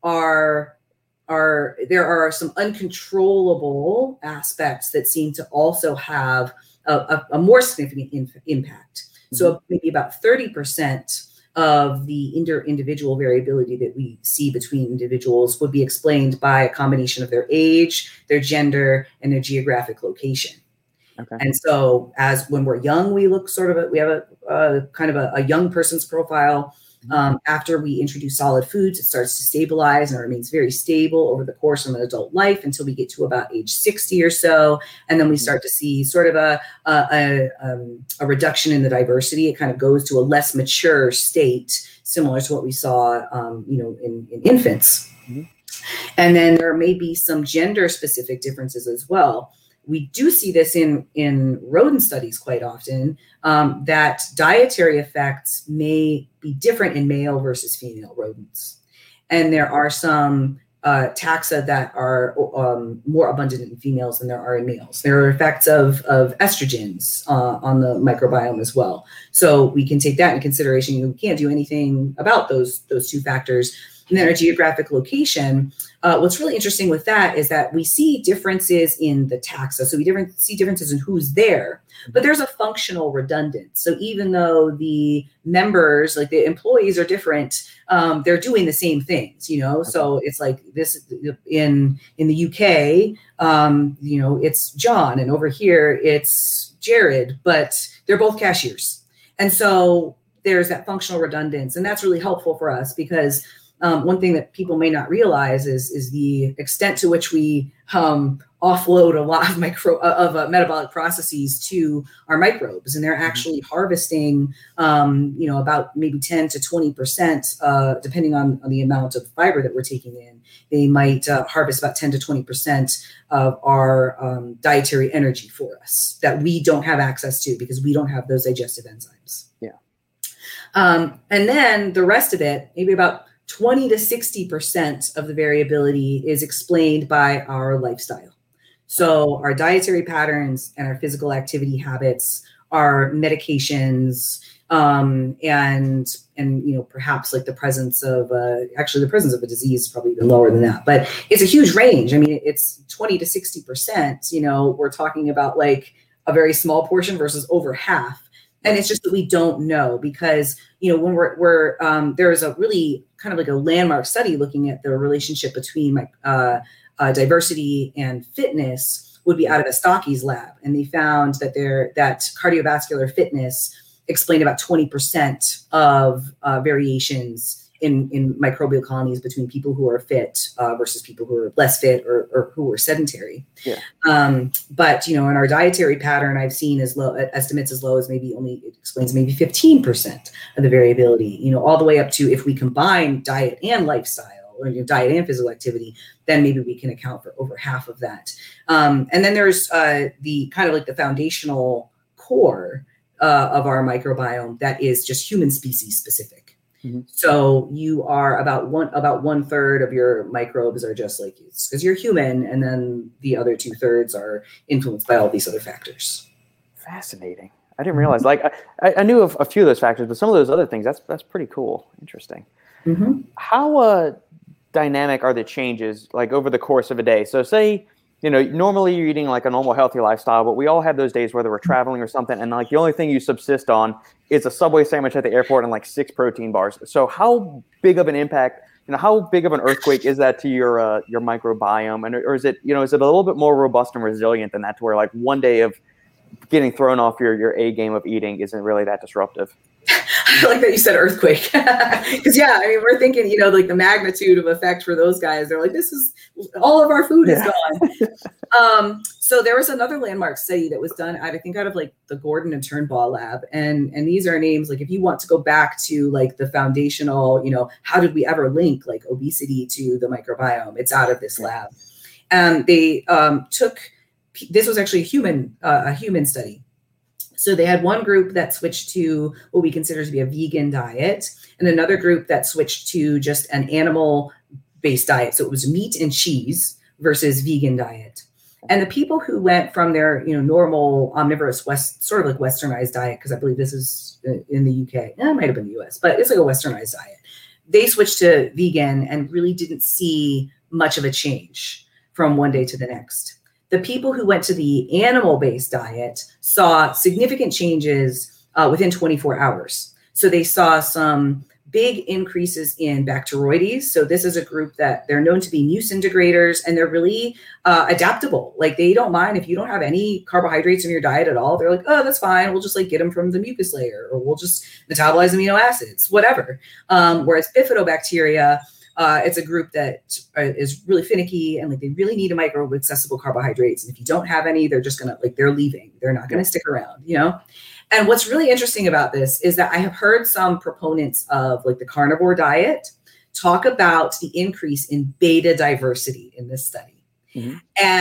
there are some uncontrollable aspects that seem to also have a more significant impact. So maybe about 30% of the individual variability that we see between individuals would be explained by a combination of their age, their gender, and their geographic location. Okay. And so as when we're young, we look we have a kind of a young person's profile. After we introduce solid foods, it starts to stabilize and remains very stable over the course of an adult life until we get to about age 60 or so. And then we start to see sort of a reduction in the diversity. It kind of goes to a less mature state, similar to what we saw, in infants. Mm-hmm. And then there may be some gender specific differences as well. We do see this in rodent studies quite often, that dietary effects may be different in male versus female rodents. And there are some taxa that are more abundant in females than there are in males. There are effects of estrogens on the microbiome as well. So we can take that in consideration. We can't do anything about those two factors. And then our geographic location, what's really interesting with that is that we see differences in the taxa. So we see differences in who's there, but there's a functional redundance. So even though the members, like the employees are different, they're doing the same things, you know? Okay. So it's like this in the UK, you know, it's John, and over here it's Jared, but they're both cashiers. And so there's that functional redundance, and that's really helpful for us because one thing that people may not realize is the extent to which we offload a lot of metabolic processes to our microbes, and they're actually harvesting, you know, about maybe 10 to 20%, depending on the amount of fiber that we're taking in. They might harvest about 10 to 20% of our dietary energy for us that we don't have access to because we don't have those digestive enzymes. Yeah. And then the rest of it, maybe about 20 to 60% of the variability is explained by our lifestyle. So our dietary patterns and our physical activity habits, our medications, and you know, perhaps like the presence of a disease is probably even lower than that, but it's a huge range. I mean, it's 20 to 60%, you know, we're talking about like a very small portion versus over half. And it's just that we don't know because, you know, when we're there's a really kind of like a landmark study looking at the relationship between diversity and fitness would be out of Estaki's lab. And they found that that cardiovascular fitness explained about 20% of variations in microbial colonies between people who are fit versus people who are less fit or who are sedentary. Yeah. But, you know, in our dietary pattern, I've seen estimates as low as it explains maybe 15% of the variability, you know, all the way up to if we combine diet and lifestyle, or you know, diet and physical activity, then maybe we can account for over half of that. And then there's the kind of like the foundational core of our microbiome that is just human species specific. Mm-hmm. So you are about one third of your microbes are just like you because you're human, and then the other 2/3 are influenced by all these other factors. Fascinating. I didn't realize. Like I knew of a few of those factors, but some of those other things that's pretty cool. Interesting. Mm-hmm. How dynamic are the changes like over the course of a day? So say, you know, normally you're eating like a normal healthy lifestyle, but we all have those days whether we're traveling or something, and like the only thing you subsist on is a Subway sandwich at the airport and like 6 protein bars. So how big of an impact, you know, how big of an earthquake is that to your microbiome? And or is it, you know, is it a little bit more robust and resilient than that, to where like one day of getting thrown off your A game of eating isn't really that disruptive? I like that you said earthquake. Because yeah, I mean, we're thinking, you know, like the magnitude of effect for those guys. They're like, this is all of our food is gone. So there was another landmark study that was done I think out of like the Gordon and Turnbaugh lab. And these are names like if you want to go back to like the foundational, you know, how did we ever link like obesity to the microbiome? It's out of this lab. And they this was actually a human study. So they had one group that switched to what we consider to be a vegan diet, and another group that switched to just an animal-based diet. So it was meat and cheese versus vegan diet. And the people who went from their, you know, normal omnivorous sort of like westernized diet, because I believe this is in the UK, it might have been the US, but it's like a westernized diet. They switched to vegan and really didn't see much of a change from one day to the next. The people who went to the animal-based diet saw significant changes within 24 hours. So they saw some big increases in Bacteroides. So this is a group that they're known to be mucin degraders, and they're really adaptable. Like they don't mind if you don't have any carbohydrates in your diet at all. They're like, oh, that's fine. We'll just like get them from the mucus layer, or we'll just metabolize amino acids, whatever. Whereas bifidobacteria, it's a group that is really finicky, and like they really need a microbe with accessible carbohydrates. And if you don't have any, they're just gonna they're leaving. They're not gonna stick around, you know? And what's really interesting about this is that I have heard some proponents of like the carnivore diet talk about the increase in beta diversity in this study. Mm-hmm.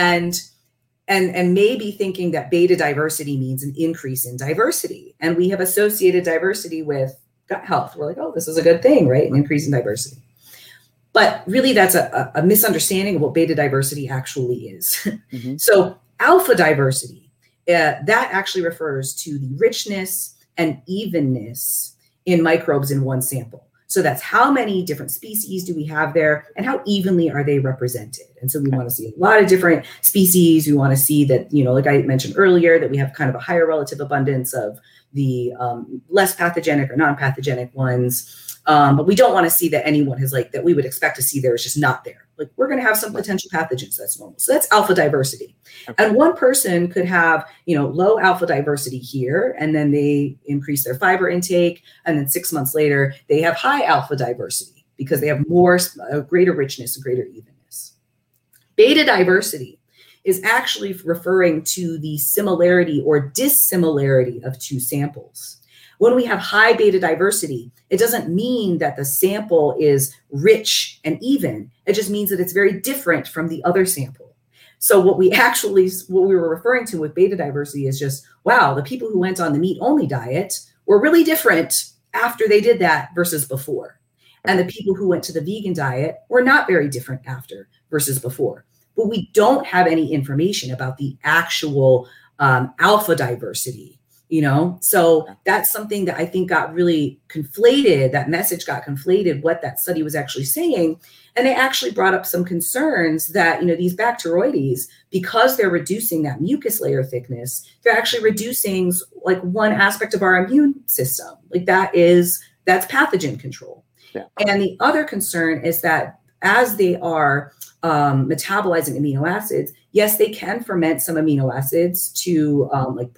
And maybe thinking that beta diversity means an increase in diversity. And we have associated diversity with gut health. We're like, oh, this is a good thing, right? An increase in diversity. But really, that's a misunderstanding of what beta diversity actually is. Mm-hmm. So alpha diversity, that actually refers to the richness and evenness in microbes in one sample. So that's how many different species do we have there and how evenly are they represented? And so we want to see a lot of different species. We want to see that, like I mentioned earlier, that we have kind of a higher relative abundance of the less pathogenic or non-pathogenic ones. But we don't want to see that anyone has that we would expect to see there is just not there. Like we're going to have some potential pathogens. That's normal. So that's alpha diversity. Okay. And one person could have, low alpha diversity here, and then they increase their fiber intake. And then 6 months later, they have high alpha diversity because they have greater richness and greater evenness. Beta diversity is actually referring to the similarity or dissimilarity of two samples. When we have high beta diversity, it doesn't mean that the sample is rich and even. It just means that it's very different from the other sample. So what we were referring to with beta diversity is just, wow, the people who went on the meat-only diet were really different after they did that versus before. And the people who went to the vegan diet were not very different after versus before. But we don't have any information about the actual alpha diversity. So that's something that I think got really conflated. That message got conflated, what that study was actually saying. And they actually brought up some concerns that, these Bacteroides, because they're reducing that mucus layer thickness, they're actually reducing one aspect of our immune system. That's pathogen control. Yeah. And the other concern is that as they are metabolizing amino acids, yes, they can ferment some amino acids to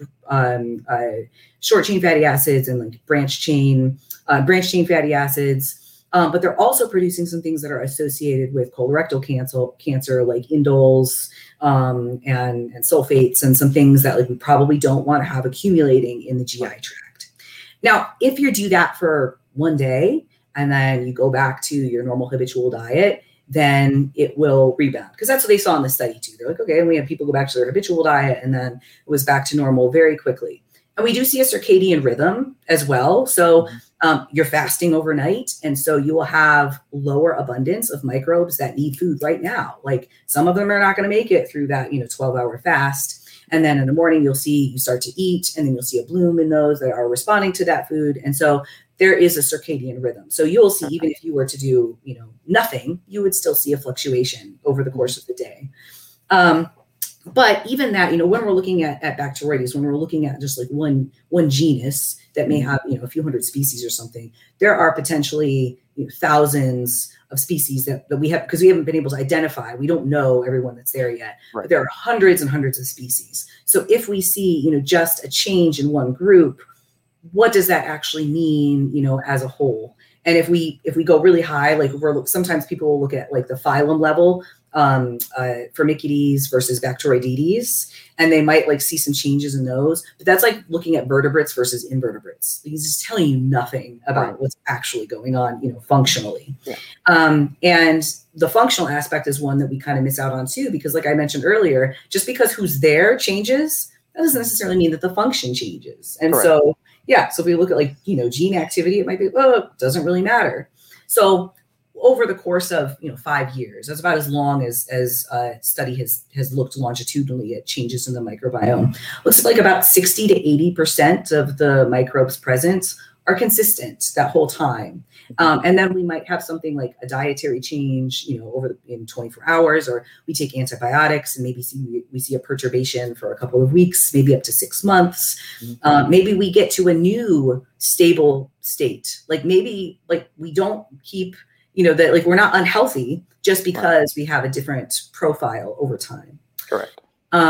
short chain fatty acids and branch chain fatty acids. But they're also producing some things that are associated with colorectal cancer like indoles and sulfates and some things that we probably don't want to have accumulating in the GI tract. Now, if you do that for one day and then you go back to your normal habitual diet, then it will rebound. Because that's what they saw in the study too. They're like, okay, and we have people go back to their habitual diet and then it was back to normal very quickly. And we do see a circadian rhythm as well. So you're fasting overnight. And so you will have lower abundance of microbes that need food right now. Some of them are not going to make it through that, 12-hour fast. And then in the morning, you start to eat, and then you'll see a bloom in those that are responding to that food. And so there is a circadian rhythm. So you'll see, even if you were to do, nothing, you would still see a fluctuation over the course of the day. But even that, when we're looking at Bacteroides, when we're looking at just one genus that may have, a few hundred species or something, there are potentially thousands of species that we have, because we haven't been able to identify. We don't know everyone that's there yet. Right. But there are hundreds and hundreds of species. So if we see, just a change in one group, what does that actually mean, as a whole? And if we go really high, sometimes people will look at the phylum level, Firmicutes versus Bacteroidetes, and they might see some changes in those. But that's looking at vertebrates versus invertebrates. He's just telling you nothing about what's actually going on, functionally. Yeah. And the functional aspect is one that we kind of miss out on too, because like I mentioned earlier, just because who's there changes, that doesn't necessarily mean that the function changes. And so if we look at gene activity, it might be, it doesn't really matter. So over the course of 5 years, that's about as long as a study has looked longitudinally at changes in the microbiome. Looks like about 60 to 80% of the microbes present are consistent that whole time. And then we might have something like a dietary change, in 24 hours, or we take antibiotics and maybe we see a perturbation for a couple of weeks, maybe up to 6 months. Maybe we get to a new stable state. Maybe we don't keep, that we're not unhealthy just because we have a different profile over time. Correct.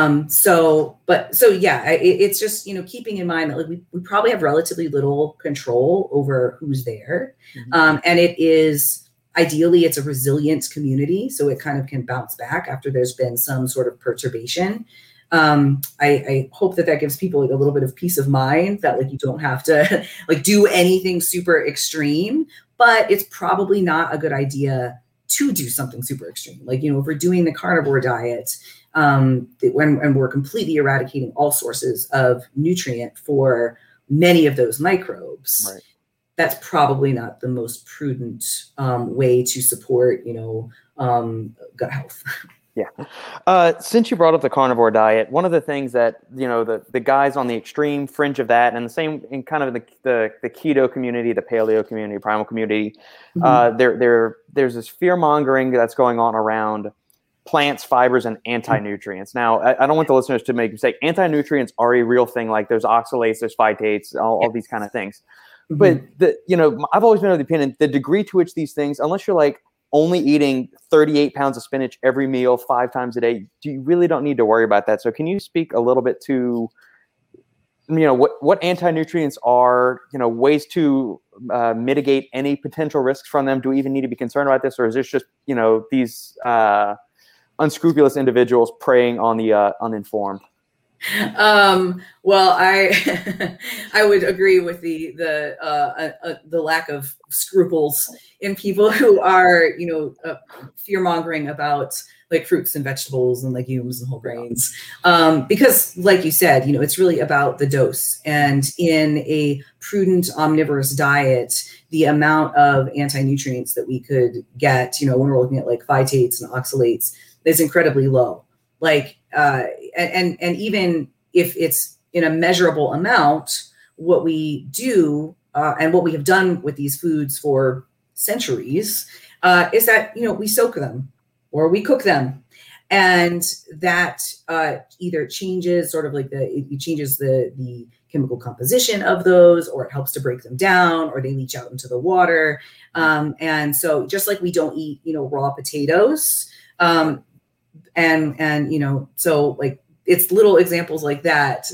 It's just, keeping in mind that we probably have relatively little control over who's there. And ideally it's a resilient community. So it kind of can bounce back after there's been some sort of perturbation. I hope that gives people a little bit of peace of mind that you don't have to do anything super extreme, but it's probably not a good idea to do something super extreme. If we're doing the carnivore diet, when we're completely eradicating all sources of nutrient for many of those microbes, that's probably not the most prudent way to support, gut health. Since you brought up the carnivore diet, one of the things that, the guys on the extreme fringe of that, and the same in kind of the keto community, the paleo community, primal community, there's this fear mongering that's going on around plants, fibers, and anti-nutrients. Now, I don't want the listeners to make a mistake. Anti-nutrients are a real thing. Like there's oxalates, there's phytates, all these kind of things. But I've always been of the opinion, the degree to which these things, unless you're like only eating 38 pounds of spinach every meal 5 times a day, you really don't need to worry about that. So can you speak a little bit to, what anti-nutrients are, ways to mitigate any potential risks from them? Do we even need to be concerned about this? Or is this just, these unscrupulous individuals preying on the uninformed? Well, I would agree with the lack of scruples in people who are, fear mongering about like fruits and vegetables and legumes and whole grains. Because like you said, it's really about the dose, and in a prudent omnivorous diet, the amount of anti-nutrients that we could get, when we're looking at like phytates and oxalates, is incredibly low. Like, and even if it's in a measurable amount, what we do and what we have done with these foods for centuries is that, we soak them or we cook them. And that either changes sort of like it changes the chemical composition of those, or it helps to break them down, or they leach out into the water. And so just like we don't eat, raw potatoes, so like it's little examples like that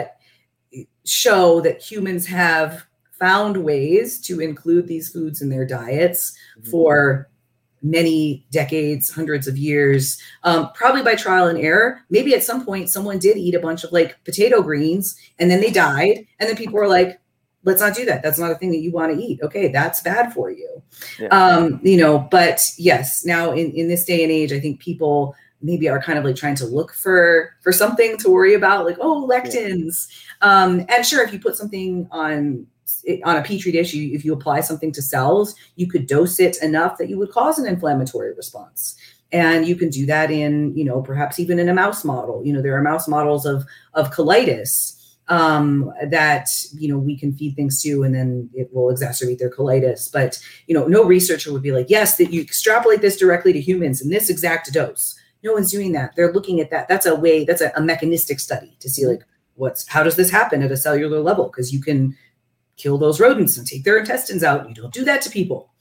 show that humans have found ways to include these foods in their diets for many decades, hundreds of years, probably by trial and error. Maybe at some point someone did eat a bunch of like potato greens and then they died. And then people were like, let's not do that. That's not a thing that you want to eat. Okay, that's bad for you. Yeah. But yes, now in this day and age, I think people maybe are kind of like trying to look for something to worry about, like, lectins. Yeah. And sure, if you put something on a petri dish, if you apply something to cells, you could dose it enough that you would cause an inflammatory response. And you can do that in, perhaps even in a mouse model. There are mouse models of colitis that, we can feed things to, and then it will exacerbate their colitis. But, no researcher would be like, yes, that you extrapolate this directly to humans in this exact dose. No one's doing that. They're looking at that. That's a mechanistic study to see like how does this happen at a cellular level? Because you can kill those rodents and take their intestines out. You don't do that to people.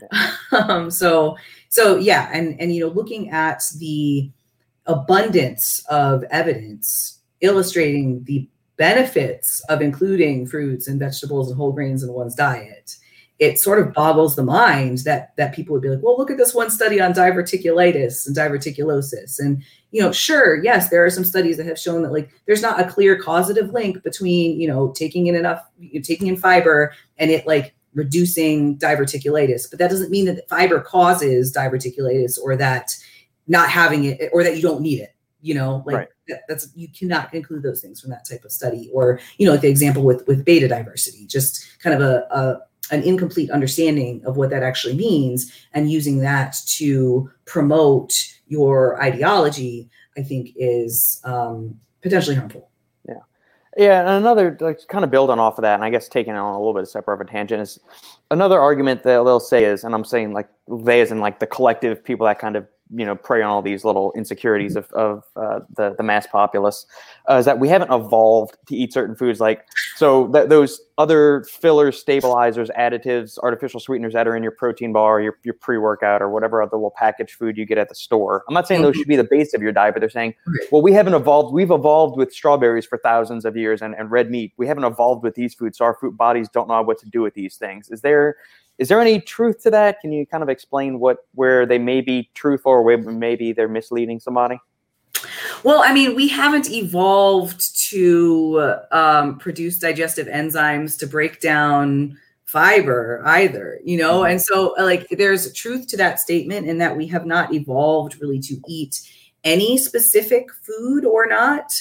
So yeah. And, looking at the abundance of evidence illustrating the benefits of including fruits and vegetables and whole grains in one's diet, it sort of boggles the mind that people would be like, well, look at this one study on diverticulitis and diverticulosis. And, sure, yes, there are some studies that have shown that like there's not a clear causative link between, taking in fiber and it like reducing diverticulitis. But that doesn't mean that fiber causes diverticulitis, or that not having it, or that you don't need it. Right. That's you cannot conclude those things from that type of study. Or, like the example with beta diversity, just kind of an incomplete understanding of what that actually means, and using that to promote your ideology, I think is potentially harmful. Yeah. And another, like, kind of building off of that, and I guess taking it on a little bit of separate of a tangent, is another argument that they'll say is, and I'm saying like they as in like the collective people that kind of, prey on all these little insecurities of the mass populace, is that we haven't evolved to eat certain foods. Like, so those other fillers, stabilizers, additives, artificial sweeteners that are in your protein bar, your pre-workout, or whatever other little packaged food you get at the store. I'm not saying those should be the base of your diet, but they're saying, well, we haven't evolved. We've evolved with strawberries for thousands of years and red meat. We haven't evolved with these foods. So our food bodies don't know what to do with these things. Is there any truth to that? Can you kind of explain where they may be truthful, or where maybe they're misleading somebody? Well, I mean, we haven't evolved to produce digestive enzymes to break down fiber either, and so like there's truth to that statement, in that we have not evolved really to eat any specific food or not.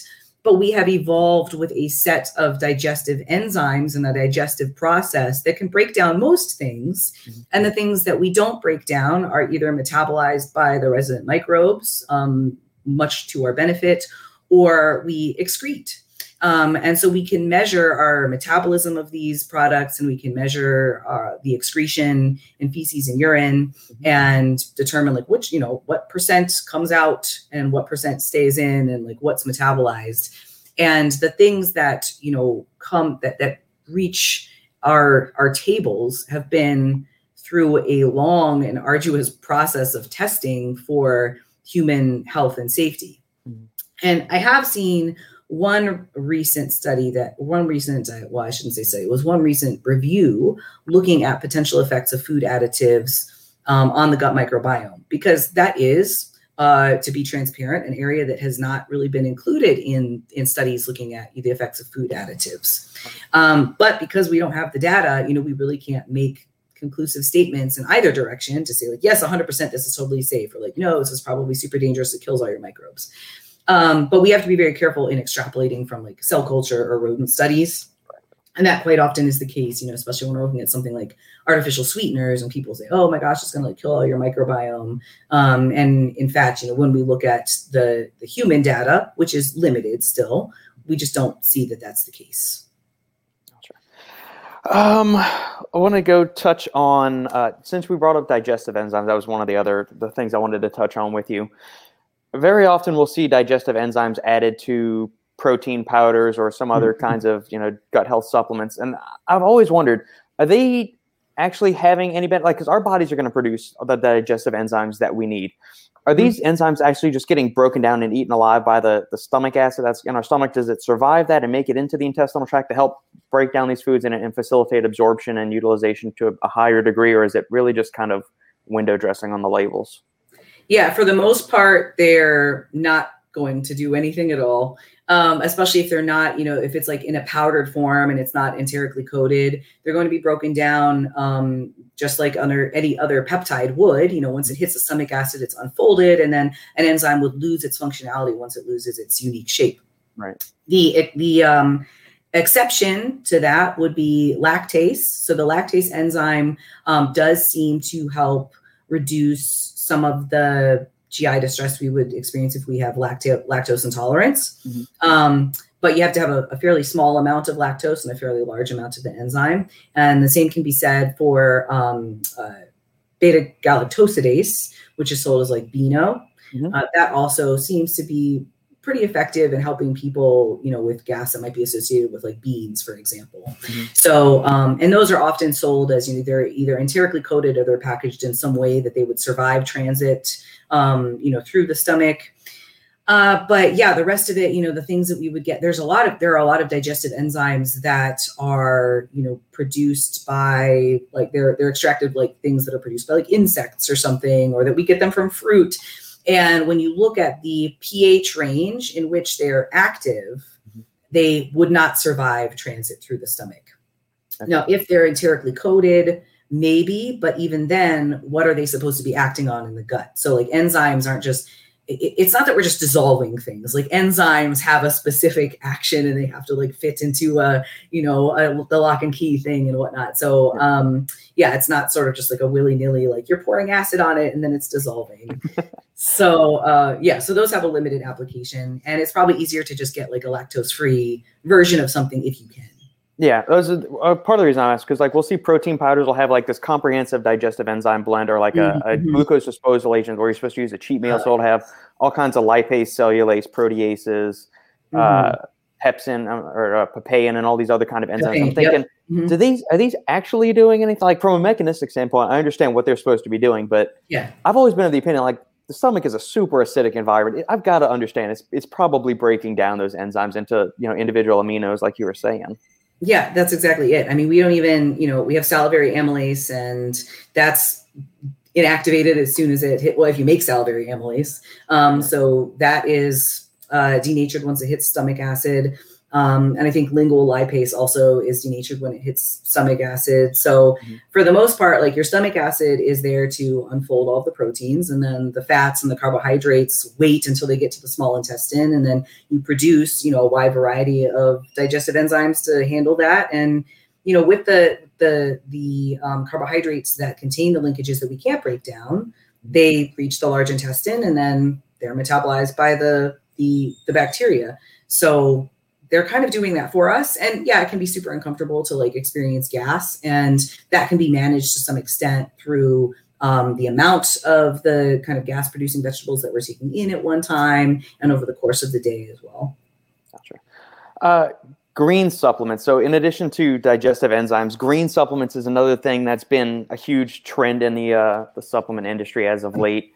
but we have evolved with a set of digestive enzymes and a digestive process that can break down most things. And the things that we don't break down are either metabolized by the resident microbes, much to our benefit, or we excrete. And so we can measure our metabolism of these products, and we can measure the excretion in feces and urine, and determine like which, what percent comes out and what percent stays in, and like what's metabolized. And the things that, come that reach our tables have been through a long and arduous process of testing for human health and safety. And I have seen one recent review looking at potential effects of food additives on the gut microbiome, because that is, to be transparent, an area that has not really been included in studies looking at the effects of food additives. But because we don't have the data, we really can't make conclusive statements in either direction to say like, yes, 100% this is totally safe, or like, no, this is probably super dangerous, it kills all your microbes. But we have to be very careful in extrapolating from like cell culture or rodent studies. And that quite often is the case, especially when we're looking at something like artificial sweeteners, and people say, oh my gosh, it's going to like kill all your microbiome. And in fact, when we look at the human data, which is limited still, we just don't see that that's the case. I want to go touch on, since we brought up digestive enzymes, that was one of the things I wanted to touch on with you. Very often we'll see digestive enzymes added to protein powders or some other kinds of, gut health supplements. And I've always wondered, are they actually having any benefit? Like, because our bodies are going to produce the digestive enzymes that we need. Are these enzymes actually just getting broken down and eaten alive by the stomach acid that's in our stomach? Does it survive that and make it into the intestinal tract to help break down these foods and facilitate absorption and utilization to a higher degree? Or is it really just kind of window dressing on the labels? Yeah, for the most part, they're not going to do anything at all, especially if they're not, if it's like in a powdered form and it's not enterically coated, they're going to be broken down just like under any other peptide would. Once it hits the stomach acid, it's unfolded, and then an enzyme would lose its functionality once it loses its unique shape. Right. The exception to that would be lactase. So the lactase enzyme does seem to help reduce some of the GI distress we would experience if we have lactose intolerance. But you have to have a fairly small amount of lactose and a fairly large amount of the enzyme. And the same can be said for beta-galactosidase, which is sold as like Beano. That also seems to be pretty effective in helping people, with gas that might be associated with like beans, for example. So, and those are often sold as, they're either enterically coated or they're packaged in some way that they would survive transit, through the stomach. But yeah, the rest of it, the things that we would get, there are a lot of digestive enzymes that are, produced by like, they're extracted like things that are produced by like insects or something, or that we get them from fruit. And when you look at the pH range in which they're active, they would not survive transit through the stomach. Okay. Now, if they're enterically coated, maybe, but even then, what are they supposed to be acting on in the gut? So like enzymes aren't just, it's not that we're just dissolving things. Like enzymes have a specific action and they have to like fit into the lock and key thing and whatnot. So yeah, it's not sort of just like a willy-nilly, like you're pouring acid on it and then it's dissolving. So yeah, so those have a limited application, and it's probably easier to just get like a lactose-free version of something if you can. Yeah, those are part of the reason I asked, because like we'll see protein powders will have like this comprehensive digestive enzyme blend, or like a glucose disposal agent where you're supposed to use a cheat meal. So it'll have all kinds of lipase, cellulase, proteases, pepsin or papain, and all these other kind of enzymes. I'm thinking, are these actually doing anything? Like from a mechanistic standpoint, I understand what they're supposed to be doing, but I've always been of the opinion like the stomach is a super acidic environment. I've got to understand it's probably breaking down those enzymes into individual aminos, like you were saying. Yeah, that's exactly it. I mean, we don't even, we have salivary amylase, and that's inactivated as soon as it hit. Well, if you make salivary amylase, so that is denatured once it hits stomach acid. And I think lingual lipase also is denatured when it hits stomach acid. So for the most part, like your stomach acid is there to unfold all the proteins, and then the fats and the carbohydrates wait until they get to the small intestine. And then you produce, you know, a wide variety of digestive enzymes to handle that. And, you know, with the carbohydrates that contain the linkages that we can't break down, they reach the large intestine and then they're metabolized by the bacteria. So they're kind of doing that for us. And yeah, it can be super uncomfortable to like experience gas, and that can be managed to some extent through the amount of the kind of gas producing vegetables that we're taking in at one time and over the course of the day as well. Gotcha. Green supplements. So in addition to digestive enzymes, green supplements is another thing that's been a huge trend in the supplement industry as of late.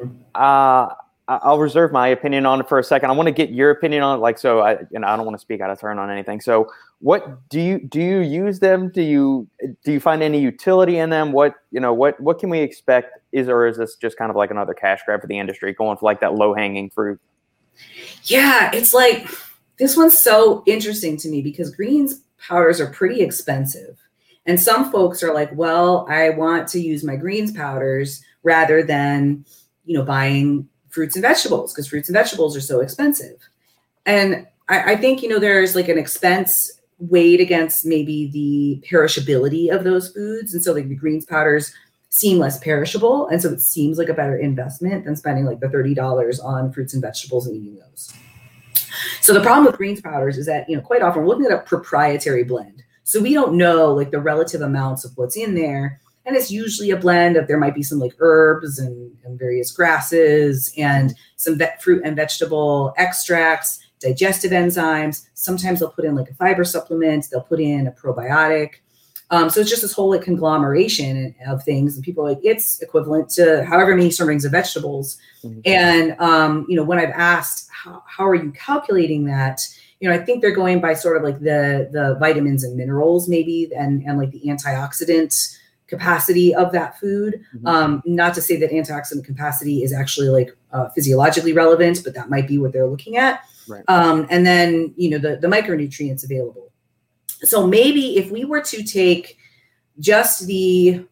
I'll reserve my opinion on it for a second. I want to get your opinion on it. Like, so I don't want to speak out of turn on anything. So what do you use them? Do you find any utility in them? What can we expect? Is this just kind of like another cash grab for the industry, going for like that low hanging fruit? Yeah, it's like, this one's so interesting to me because greens powders are pretty expensive. And some folks are like, well, I want to use my greens powders rather than, you know, buying fruits and vegetables, because fruits and vegetables are so expensive. And I think, you know, there's like an expense weighed against maybe the perishability of those foods. And so like the greens powders seem less perishable. And so it seems like a better investment than spending like the $30 on fruits and vegetables and eating those. So the problem with greens powders is that, you know, quite often we're looking at a proprietary blend. So we don't know like the relative amounts of what's in there. And it's usually a blend of, there might be some like herbs and various grasses and some fruit and vegetable extracts, digestive enzymes. Sometimes they'll put in like a fiber supplement. They'll put in a probiotic. So it's just this whole like conglomeration of things. And people are like, it's equivalent to however many servings of vegetables. Mm-hmm. And, you know, when I've asked, how are you calculating that? You know, I think they're going by sort of like the vitamins and minerals maybe, and like the antioxidant capacity of that food. Mm-hmm. Not to say that antioxidant capacity is actually like physiologically relevant, but that might be what they're looking at. Right. And then, you know, the micronutrients available. So maybe if we were to take just like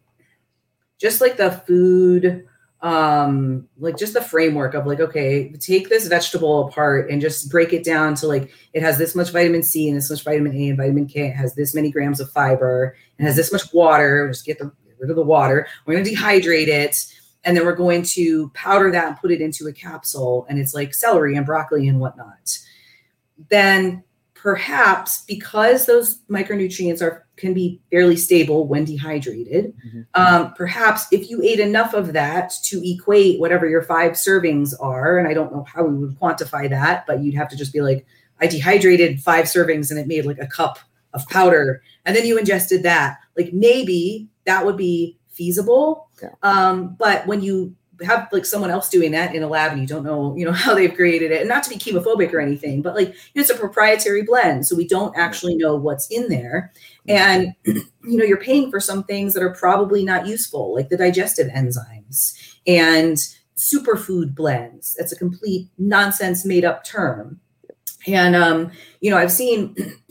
the food, like just the framework of like, okay, take this vegetable apart and just break it down to like, it has this much vitamin C and this much vitamin A and vitamin K. It has this many grams of fiber and has this much water. Just get rid of the water. We're going to dehydrate it. And then we're going to powder that and put it into a capsule. And it's like celery and broccoli and whatnot. Then perhaps because those micronutrients can be fairly stable when dehydrated, mm-hmm. Perhaps if you ate enough of that to equate whatever your 5 servings are, and I don't know how we would quantify that, but you'd have to just be like, I dehydrated 5 servings and it made like a cup of powder, and then you ingested that. Like maybe that would be feasible. Yeah. But when you have like someone else doing that in a lab and you don't know, you know, how they've created it, and not to be chemophobic or anything, but like it's a proprietary blend. So we don't actually know what's in there. And, you know, you're paying for some things that are probably not useful, like the digestive enzymes and superfood blends. That's a complete nonsense made up term. And, you know, I've seen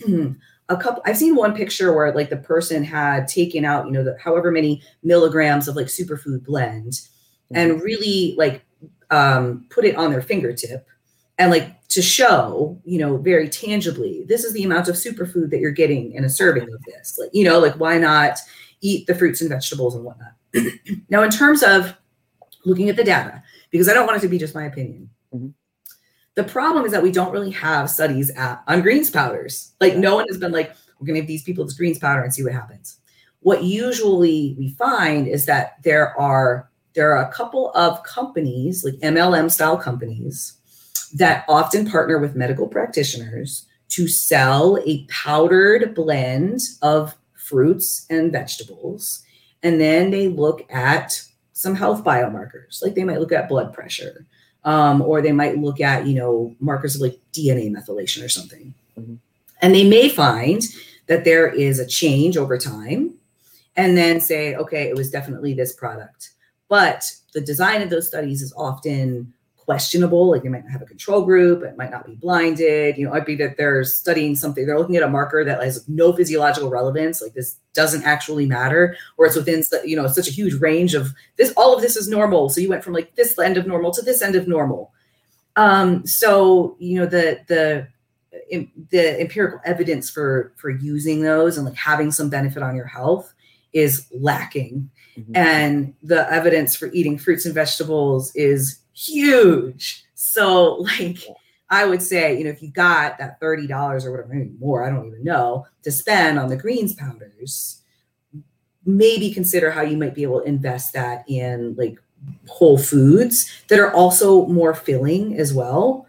one picture where like the person had taken out, you know, however many milligrams of like superfood blend, and really like put it on their fingertip and like to show, you know, very tangibly, this is the amount of superfood that you're getting in a serving of this. Like, you know, like why not eat the fruits and vegetables and whatnot? Now, in terms of looking at the data, because I don't want it to be just my opinion, mm-hmm. The problem is that we don't really have studies on greens powders. Like no one has been like, we're going to give these people this greens powder and see what happens. What usually we find is that there are a couple of companies, like MLM style companies, that often partner with medical practitioners to sell a powdered blend of fruits and vegetables. And then they look at some health biomarkers, like they might look at blood pressure, or they might look at, you know, markers of like DNA methylation or something. Mm-hmm. And they may find that there is a change over time and then say, okay, it was definitely this product. But the design of those studies is often questionable. Like they might not have a control group, it might not be blinded. It might be that they're studying something. They're looking at a marker that has no physiological relevance. Like this doesn't actually matter, or it's within, such a huge range of this. All of this is normal. So you went from like this end of normal to this end of normal. So the empirical evidence for using those and like having some benefit on your health is lacking. Mm-hmm. And the evidence for eating fruits and vegetables is huge. So like, I would say, if you got that $30 or whatever, maybe more, I don't even know, to spend on the greens powders, maybe consider how you might be able to invest that in like whole foods that are also more filling as well,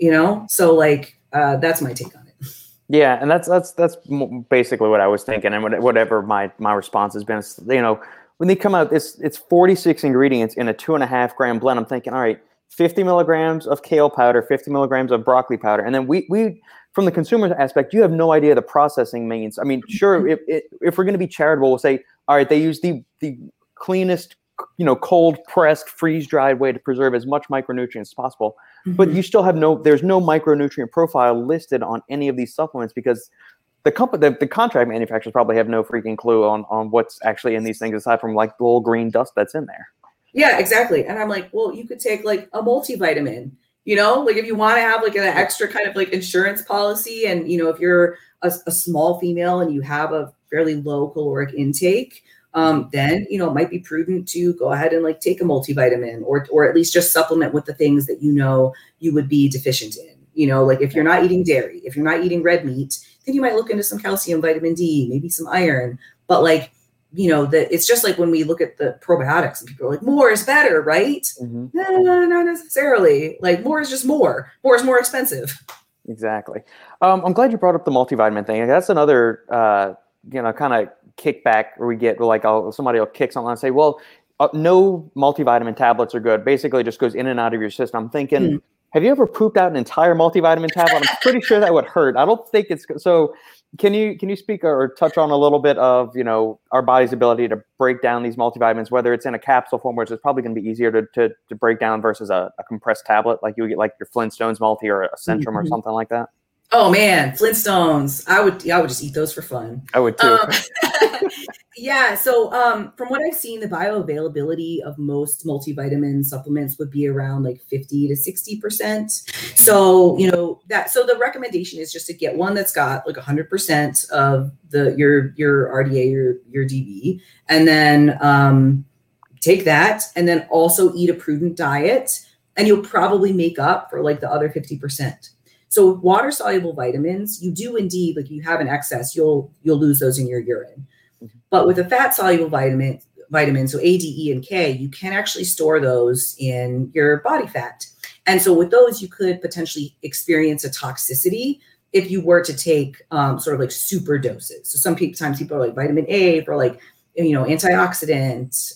So like, that's my take on it. Yeah. And that's basically what I was thinking. And whatever my response has been, when they come out, it's 46 ingredients in a 2.5 gram blend. I'm thinking, all right, 50 milligrams of kale powder, 50 milligrams of broccoli powder. And then we from the consumer aspect, you have no idea the processing means. I mean, sure, if we're going to be charitable, we'll say, all right, they use the cleanest, cold pressed, freeze dried way to preserve as much micronutrients as possible. Mm-hmm. But you still have there's no micronutrient profile listed on any of these supplements because the contract manufacturers probably have no freaking clue on what's actually in these things aside from like the little green dust that's in there. Yeah, exactly. And I'm like, well, you could take like a multivitamin, like if you want to have like an extra kind of like insurance policy and, if you're a small female and you have a fairly low caloric intake, then, it might be prudent to go ahead and like take a multivitamin or at least just supplement with the things that, you would be deficient in, like if you're not eating dairy, if you're not eating red meat, then you might look into some calcium, vitamin D, maybe some iron, but like, it's just like when we look at the probiotics and people are like, more is better, right? Mm-hmm. No, not necessarily. Like more is just more. More is more expensive. Exactly. I'm glad you brought up the multivitamin thing. That's another, kind of kickback where we get like, somebody will kick something and say, well, no multivitamin tablets are good. Basically it just goes in and out of your system. I'm thinking, have you ever pooped out an entire multivitamin tablet? I'm pretty sure that would hurt. I don't think it's so. Can you speak or touch on a little bit of our body's ability to break down these multivitamins, whether it's in a capsule form, which is probably going to be easier to break down versus a compressed tablet, like you would get like your Flintstones multi or a Centrum or something like that? Oh man, Flintstones! I would just eat those for fun. I would too. Yeah. So from what I've seen, the bioavailability of most multivitamin supplements would be around like 50 to 60%. So, so the recommendation is just to get one that's got like 100% of your RDA, your DB, and then take that and then also eat a prudent diet, and you'll probably make up for like the other 50%. So water soluble vitamins, you do indeed, like you have an excess, you'll lose those in your urine. But with a fat soluble vitamin, so A, D, E, and K, you can actually store those in your body fat. And so with those, you could potentially experience a toxicity if you were to take sort of like super doses. So sometimes people are like vitamin A for like, antioxidant,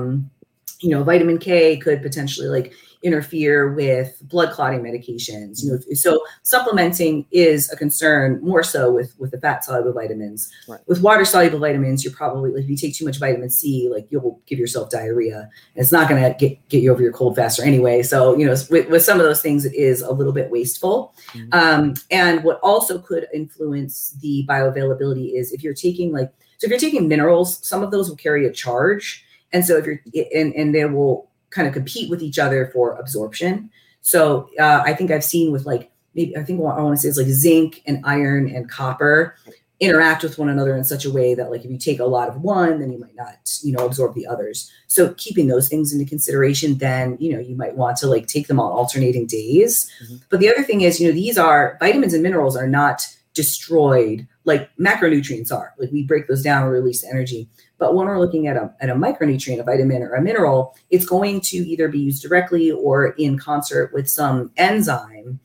vitamin K could potentially like interfere with blood clotting medications. So supplementing is a concern more so with the fat soluble vitamins. Right. With water soluble vitamins, you're probably like if you take too much vitamin C, like you'll give yourself diarrhea, and it's not going to get you over your cold faster anyway. So with some of those things, it is a little bit wasteful. Mm-hmm. And what also could influence the bioavailability is if you're taking minerals, some of those will carry a charge, and so if you're and they will kind of compete with each other for absorption. So I think I've seen with like, maybe I want to say it's like zinc and iron and copper interact with one another in such a way that like if you take a lot of one, then you might not, absorb the others. So keeping those things into consideration, then, you might want to like take them on alternating days. Mm-hmm. But the other thing is, these are vitamins and minerals are not destroyed like macronutrients are. Like we break those down and release energy. But when we're looking at a micronutrient, a vitamin or a mineral, it's going to either be used directly or in concert with some enzyme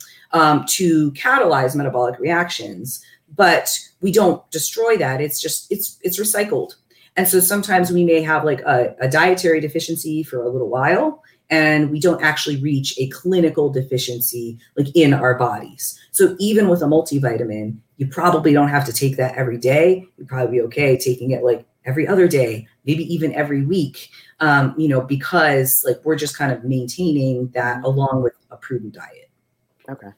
to catalyze metabolic reactions. But we don't destroy that. It's just, it's recycled. And so sometimes we may have like a dietary deficiency for a little while, and we don't actually reach a clinical deficiency like in our bodies. So even with a multivitamin, you probably don't have to take that every day. You'd probably be okay taking it like every other day, maybe even every week, because like we're just kind of maintaining that along with a prudent diet. Okay.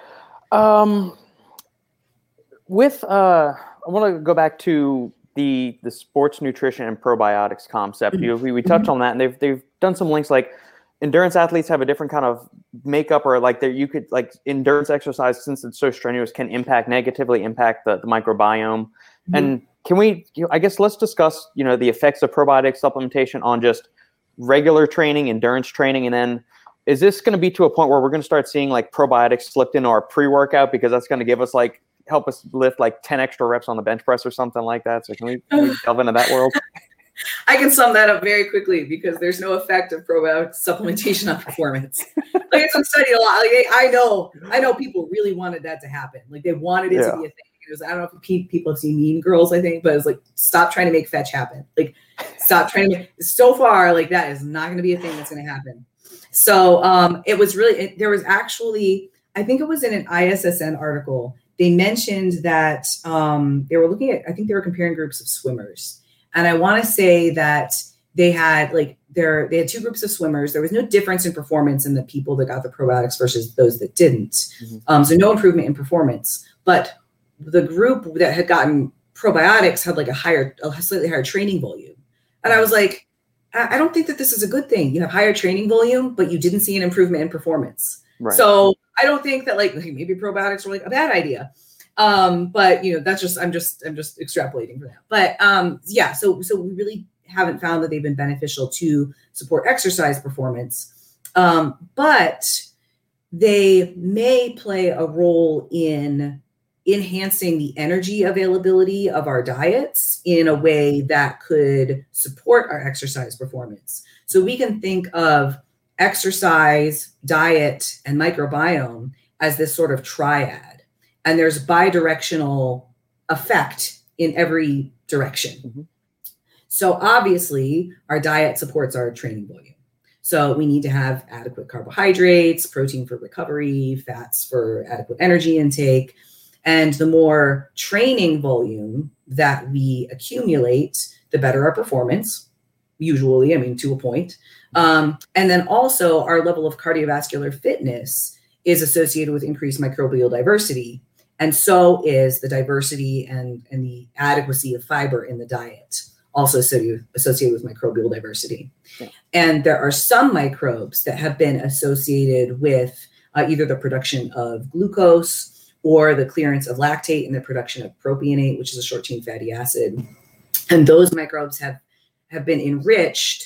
I want to go back to the sports nutrition and probiotics concept. We touched on that, and they've done some links, like endurance athletes have a different kind of makeup, or like you could, like, endurance exercise, since it's so strenuous, can negatively impact the microbiome. Mm-hmm. And can we, I guess, let's discuss, the effects of probiotic supplementation on just regular training, endurance training, and then is this going to be to a point where we're going to start seeing like probiotics slipped into our pre-workout, because that's going to give us help us lift like 10 extra reps on the bench press or something like that? So can we delve into that world? I can sum that up very quickly, because there's no effect of probiotic supplementation on performance. Like, it's been studied a lot. Like, I know people really wanted that to happen. Like, they wanted it to be a thing. I don't know if people have seen Mean Girls, I think, but it's like, stop trying to make fetch happen. Like, stop trying to so far, like, that is not going to be a thing that's going to happen. So it was really, there was actually, I think it was in an ISSN article, they mentioned that they were looking at, I think they were comparing groups of swimmers. And I want to say that they had they had two groups of swimmers. There was no difference in performance in the people that got the probiotics versus those that didn't. Mm-hmm. So no improvement in performance. But the group that had gotten probiotics had like a slightly higher training volume. And I was like, I don't think that this is a good thing. You have higher training volume, but you didn't see an improvement in performance. Right. So I don't think that like maybe probiotics were like a bad idea. But that's just, I'm just extrapolating from that. But so we really haven't found that they've been beneficial to support exercise performance. But they may play a role in enhancing the energy availability of our diets in a way that could support our exercise performance. So we can think of exercise, diet, and microbiome as this sort of triad. And there's bidirectional effect in every direction. Mm-hmm. So obviously, our diet supports our training volume. So we need to have adequate carbohydrates, protein for recovery, fats for adequate energy intake. And the more training volume that we accumulate, the better our performance, usually, to a point. And then also our level of cardiovascular fitness is associated with increased microbial diversity. And so is the diversity and the adequacy of fiber in the diet, also associated with microbial diversity. Yeah. And there are some microbes that have been associated with either the production of glucose or the clearance of lactate and the production of propionate, which is a short-chain fatty acid. And those microbes have been enriched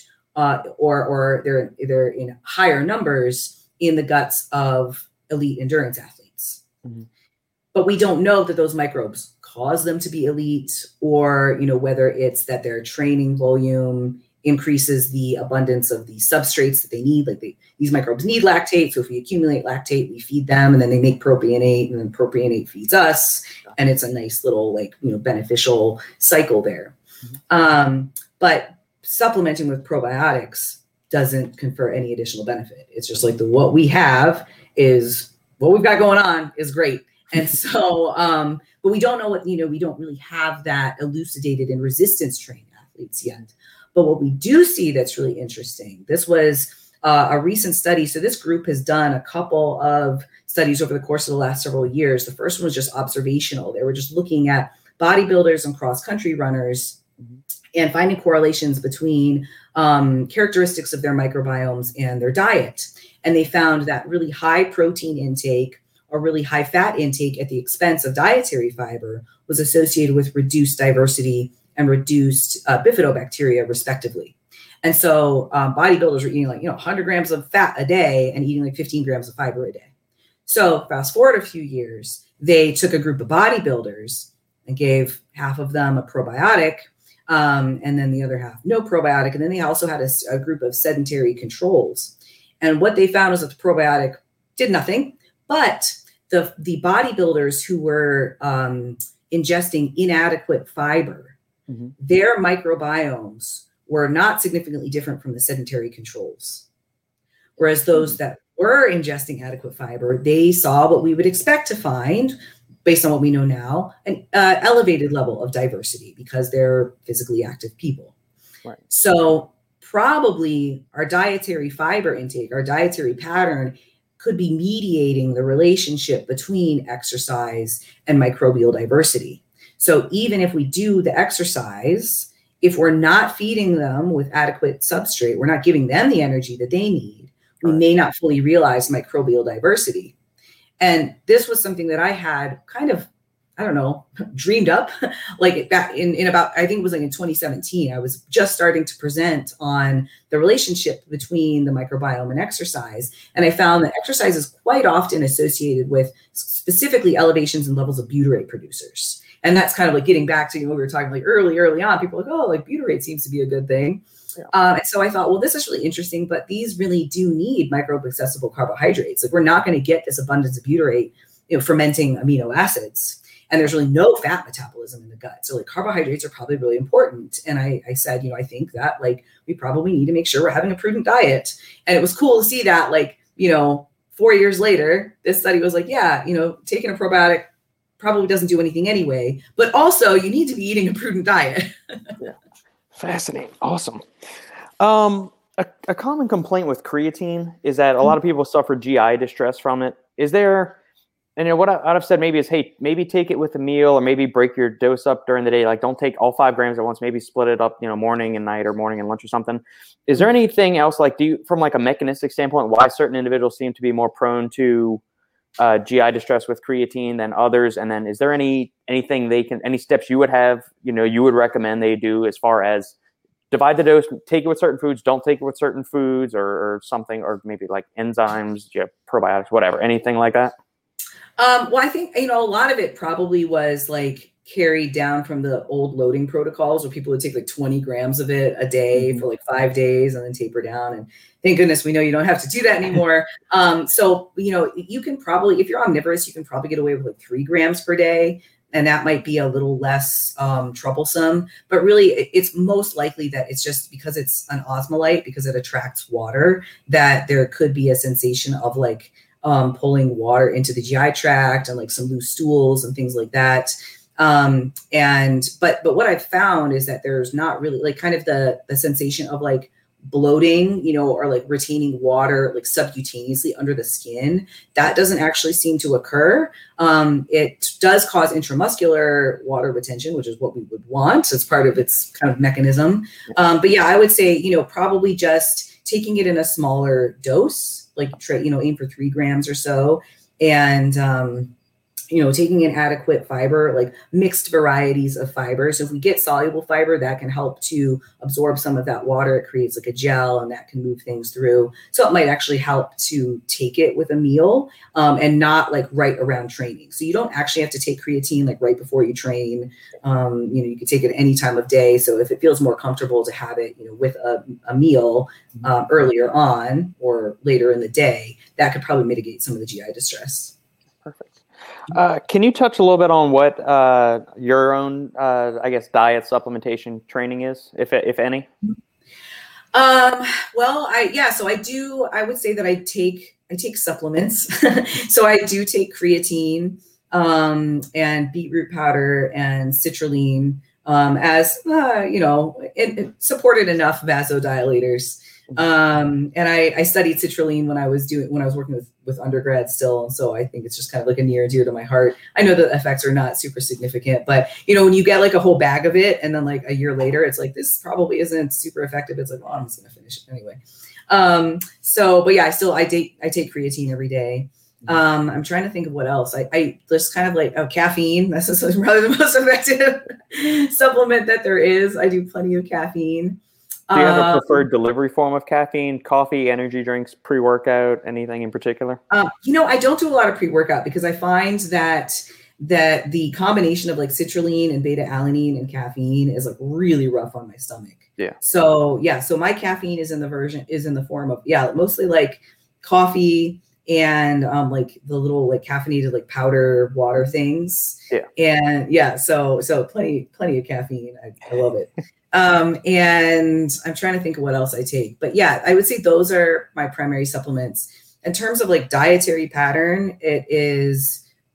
or they're in higher numbers in the guts of elite endurance athletes. Mm-hmm. But we don't know that those microbes cause them to be elite, or whether it's that their training volume increases the abundance of the substrates that they need. Like these microbes need lactate. So if we accumulate lactate, we feed them, and then they make propionate, and then propionate feeds us. And it's a nice little beneficial cycle there. Mm-hmm. But supplementing with probiotics doesn't confer any additional benefit. It's just like what we have is what we've got going on is great. And so, but we don't know we don't really have that elucidated in resistance trained athletes yet. But what we do see that's really interesting, this was a recent study. So this group has done a couple of studies over the course of the last several years. The first one was just observational. They were just looking at bodybuilders and cross-country runners and finding correlations between characteristics of their microbiomes and their diet. And they found that really high protein intake or really high fat intake at the expense of dietary fiber was associated with reduced diversity and reduced bifidobacteria, respectively. And so bodybuilders were eating 100 grams of fat a day and eating 15 grams of fiber a day. So fast forward a few years, they took a group of bodybuilders and gave half of them a probiotic, and then the other half no probiotic. And then they also had a group of sedentary controls. And what they found was that the probiotic did nothing, but the bodybuilders who were ingesting inadequate fiber, mm-hmm. their microbiomes were not significantly different from the sedentary controls. Whereas those that were ingesting adequate fiber, they saw what we would expect to find, based on what we know now, an elevated level of diversity because they're physically active people. Right. So probably our dietary fiber intake, our dietary pattern could be mediating the relationship between exercise and microbial diversity. So even if we do the exercise, if we're not feeding them with adequate substrate, we're not giving them the energy that they need, we may not fully realize microbial diversity. And this was something that I had kind of, I don't know, dreamed up like back in about, I think it was like in 2017, I was just starting to present on the relationship between the microbiome and exercise. And I found that exercise is quite often associated with specifically elevations in levels of butyrate producers. And that's kind of like getting back to, what we were talking like early on, people are like, oh, like butyrate seems to be a good thing. Yeah. And so I thought, well, this is really interesting, but these really do need microbe accessible carbohydrates. Like we're not going to get this abundance of butyrate, fermenting amino acids. And there's really no fat metabolism in the gut. So like carbohydrates are probably really important. And I said, I think that like we probably need to make sure we're having a prudent diet. And it was cool to see that 4 years later, this study was like, yeah, taking a probiotic probably doesn't do anything anyway, but also you need to be eating a prudent diet. Yeah. Fascinating. Awesome. A common complaint with creatine is that a lot of people suffer GI distress from it. Is there, and what I've said maybe is, hey, maybe take it with a meal or maybe break your dose up during the day. Like don't take all 5 grams at once, maybe split it up, morning and night or morning and lunch or something. Is there anything else from like a mechanistic standpoint, why certain individuals seem to be more prone to GI distress with creatine than others? And then is there any steps you would have, you would recommend they do as far as divide the dose, take it with certain foods, don't take it with certain foods or something, or maybe like enzymes, probiotics, whatever, anything like that? Well, I think, a lot of it probably was like carried down from the old loading protocols where people would take like 20 grams of it a day for like 5 days and then taper down. And thank goodness we know you don't have to do that anymore. So, you can probably, if you're omnivorous, you can probably get away with like 3 grams per day. And that might be a little less troublesome. But really, it's most likely that it's just because it's an osmolyte, because it attracts water, that there could be a sensation of like pulling water into the GI tract and like some loose stools and things like that. But what I've found is that there's not really like kind of the sensation of like bloating, or like retaining water like subcutaneously under the skin. That doesn't actually seem to occur. It does cause intramuscular water retention, which is what we would want as part of its kind of mechanism. But yeah, I would say, probably just taking it in a smaller dose, like aim for 3 grams or so. And, taking in adequate fiber, like mixed varieties of fiber. So if we get soluble fiber, that can help to absorb some of that water. It creates like a gel and that can move things through. So it might actually help to take it with a meal and not like right around training. So you don't actually have to take creatine like right before you train. You can take it any time of day. So if it feels more comfortable to have it, with a meal earlier on or later in the day, that could probably mitigate some of the GI distress. Perfect. Can you touch a little bit on what your own, diet supplementation training is, if any? Well, I would say that I take supplements. So I do take creatine and beetroot powder and citrulline as supported enough vasodilators. And I studied citrulline when I was working with undergrad still. And so I think it's just kind of like a near and dear to my heart. I know the effects are not super significant, but when you get like a whole bag of it and then like a year later, it's like, this probably isn't super effective. It's like, well, I'm just going to finish it anyway. But yeah, I take creatine every day. I'm trying to think of what else. I just kind of like, caffeine. That's probably the most effective supplement that there is. I do plenty of caffeine. Do you have a preferred delivery form of caffeine? Coffee, energy drinks, pre-workout, anything in particular? I don't do a lot of pre-workout because I find that the combination of like citrulline and beta-alanine and caffeine is like really rough on my stomach. Yeah. So my caffeine is in the form of mostly like coffee and like the little like caffeinated like powder water things. Yeah. And so plenty of caffeine. I love it. And I'm trying to think of what else I take, but yeah, I would say those are my primary supplements. In terms of like dietary pattern, it is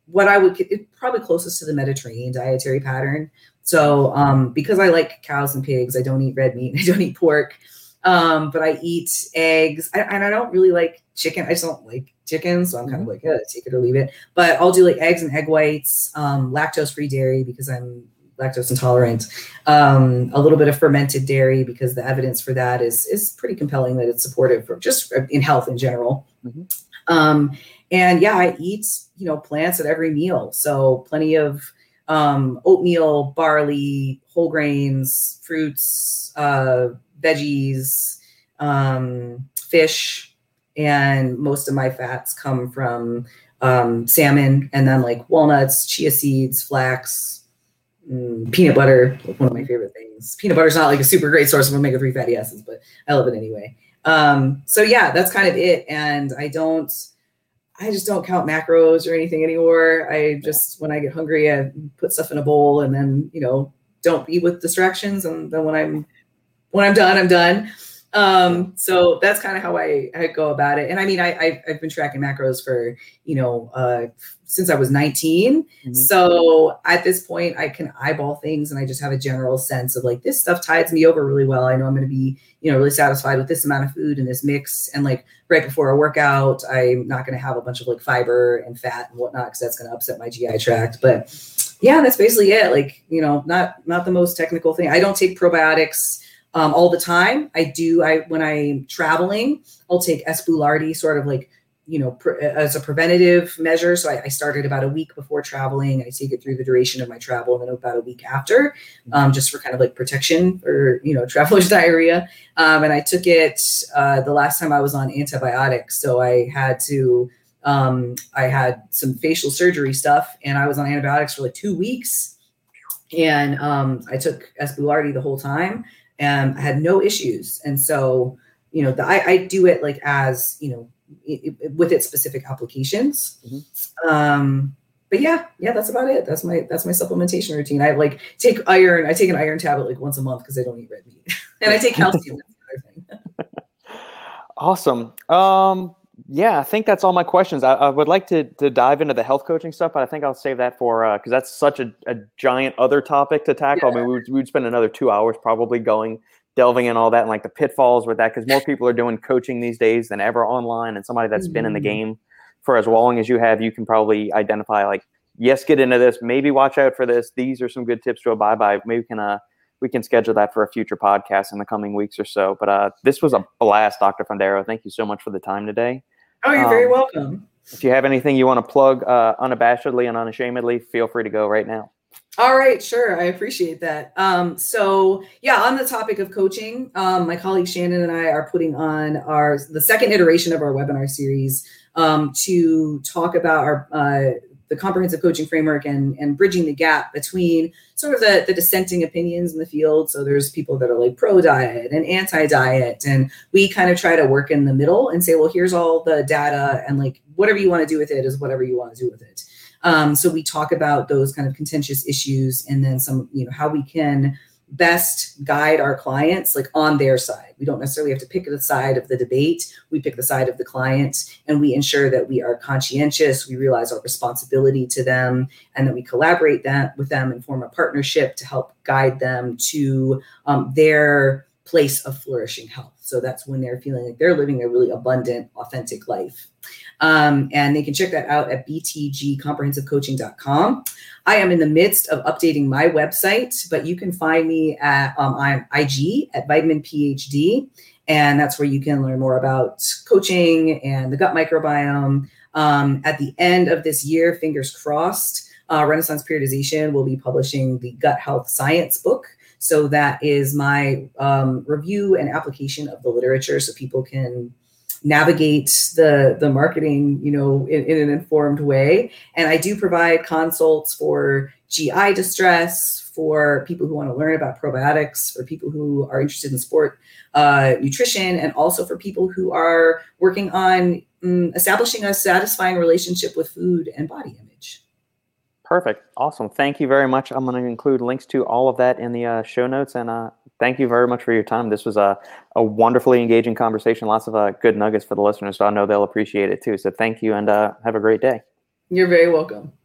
what I would probably closest to the Mediterranean dietary pattern. So because I like cows and pigs, I don't eat red meat. I don't eat pork. But I eat eggs, and I don't really like chicken. I just don't like chicken, so I'm kind of like, take it or leave it. But I'll do like eggs and egg whites, lactose-free dairy because I'm lactose intolerant, a little bit of fermented dairy because the evidence for that is pretty compelling that it's supportive for just in health in general. And yeah, I eat, plants at every meal. So plenty of oatmeal, barley, whole grains, fruits, veggies, fish, and most of my fats come from salmon, and then like walnuts, chia seeds, flax, peanut butter, like one of my favorite things. Peanut butter is not like a super great source of omega-3 fatty acids, but I love it anyway. So yeah, that's kind of it. And I just don't count macros or anything anymore. I just, when I get hungry, I put stuff in a bowl and then, don't eat with distractions. And then when I'm done, I'm done. So that's kind of how I go about it. And I mean, I've been tracking macros for, since I was 19. So at this point I can eyeball things and I just have a general sense of like, this stuff tides me over really well. I know I'm going to be, really satisfied with this amount of food in this mix. And like right before a workout, I'm not going to have a bunch of like fiber and fat and whatnot, because that's going to upset my GI tract. But yeah, that's basically it. Like, not the most technical thing. I don't take probiotics all the time. When I'm traveling, I'll take S. boulardii sort of like, as a preventative measure. So I started about a week before traveling. I take it through the duration of my travel and then about a week after, just for kind of like protection for, traveler's diarrhea. And I took it the last time I was on antibiotics. So I had some facial surgery stuff and I was on antibiotics for like 2 weeks. And I took S. boulardii the whole time and I had no issues. And so, I do it like as, with its specific applications. But yeah, that's about it. That's my supplementation routine. I like take iron. I take an iron tablet like once a month because I don't eat red meat, and I take calcium. That's the other thing. Awesome. Yeah, I think that's all my questions. I would like to dive into the health coaching stuff, but I think I'll save that for because that's such a giant other topic to tackle. Yeah. I mean, we'd spend another 2 hours probably delving in all that and like the pitfalls with that, because more people are doing coaching these days than ever online, and somebody that's been in the game for as long as you have, you can probably identify like, yes, get into this, maybe watch out for this. These are some good tips to abide by. Maybe we can schedule that for a future podcast in the coming weeks or so. But this was a blast, Dr. Fundaro. Thank you so much for the time today. Oh, you're very welcome. If you have anything you want to plug unabashedly and unashamedly, feel free to go right now. All right, sure. I appreciate that. So yeah, on the topic of coaching, my colleague Shannon and I are putting on the second iteration of our webinar series to talk about the comprehensive coaching framework and bridging the gap between sort of the dissenting opinions in the field. So there's people that are like pro-diet and anti-diet, and we kind of try to work in the middle and say, well, here's all the data, and like whatever you want to do with it is whatever you want to do with it. So we talk about those kind of contentious issues, and then some, how we can best guide our clients like on their side. We don't necessarily have to pick the side of the debate. We pick the side of the client, and we ensure that we are conscientious. We realize our responsibility to them, and that we collaborate with them and form a partnership to help guide them to their place of flourishing health. So that's when they're feeling like they're living a really abundant, authentic life. And they can check that out at btgcomprehensivecoaching.com. I am in the midst of updating my website, but you can find me at on IG at Vitamin PhD. And that's where you can learn more about coaching and the gut microbiome. At the end of this year, fingers crossed, Renaissance Periodization will be publishing the Gut Health Science book. So that is my review and application of the literature, so people can navigate the marketing, in an informed way. And I do provide consults for GI distress, for people who want to learn about probiotics, for people who are interested in sport nutrition, and also for people who are working on establishing a satisfying relationship with food and body image. Perfect. Awesome. Thank you very much. I'm going to include links to all of that in the show notes. And thank you very much for your time. This was a wonderfully engaging conversation. Lots of good nuggets for the listeners. So I know they'll appreciate it too. So thank you, and have a great day. You're very welcome.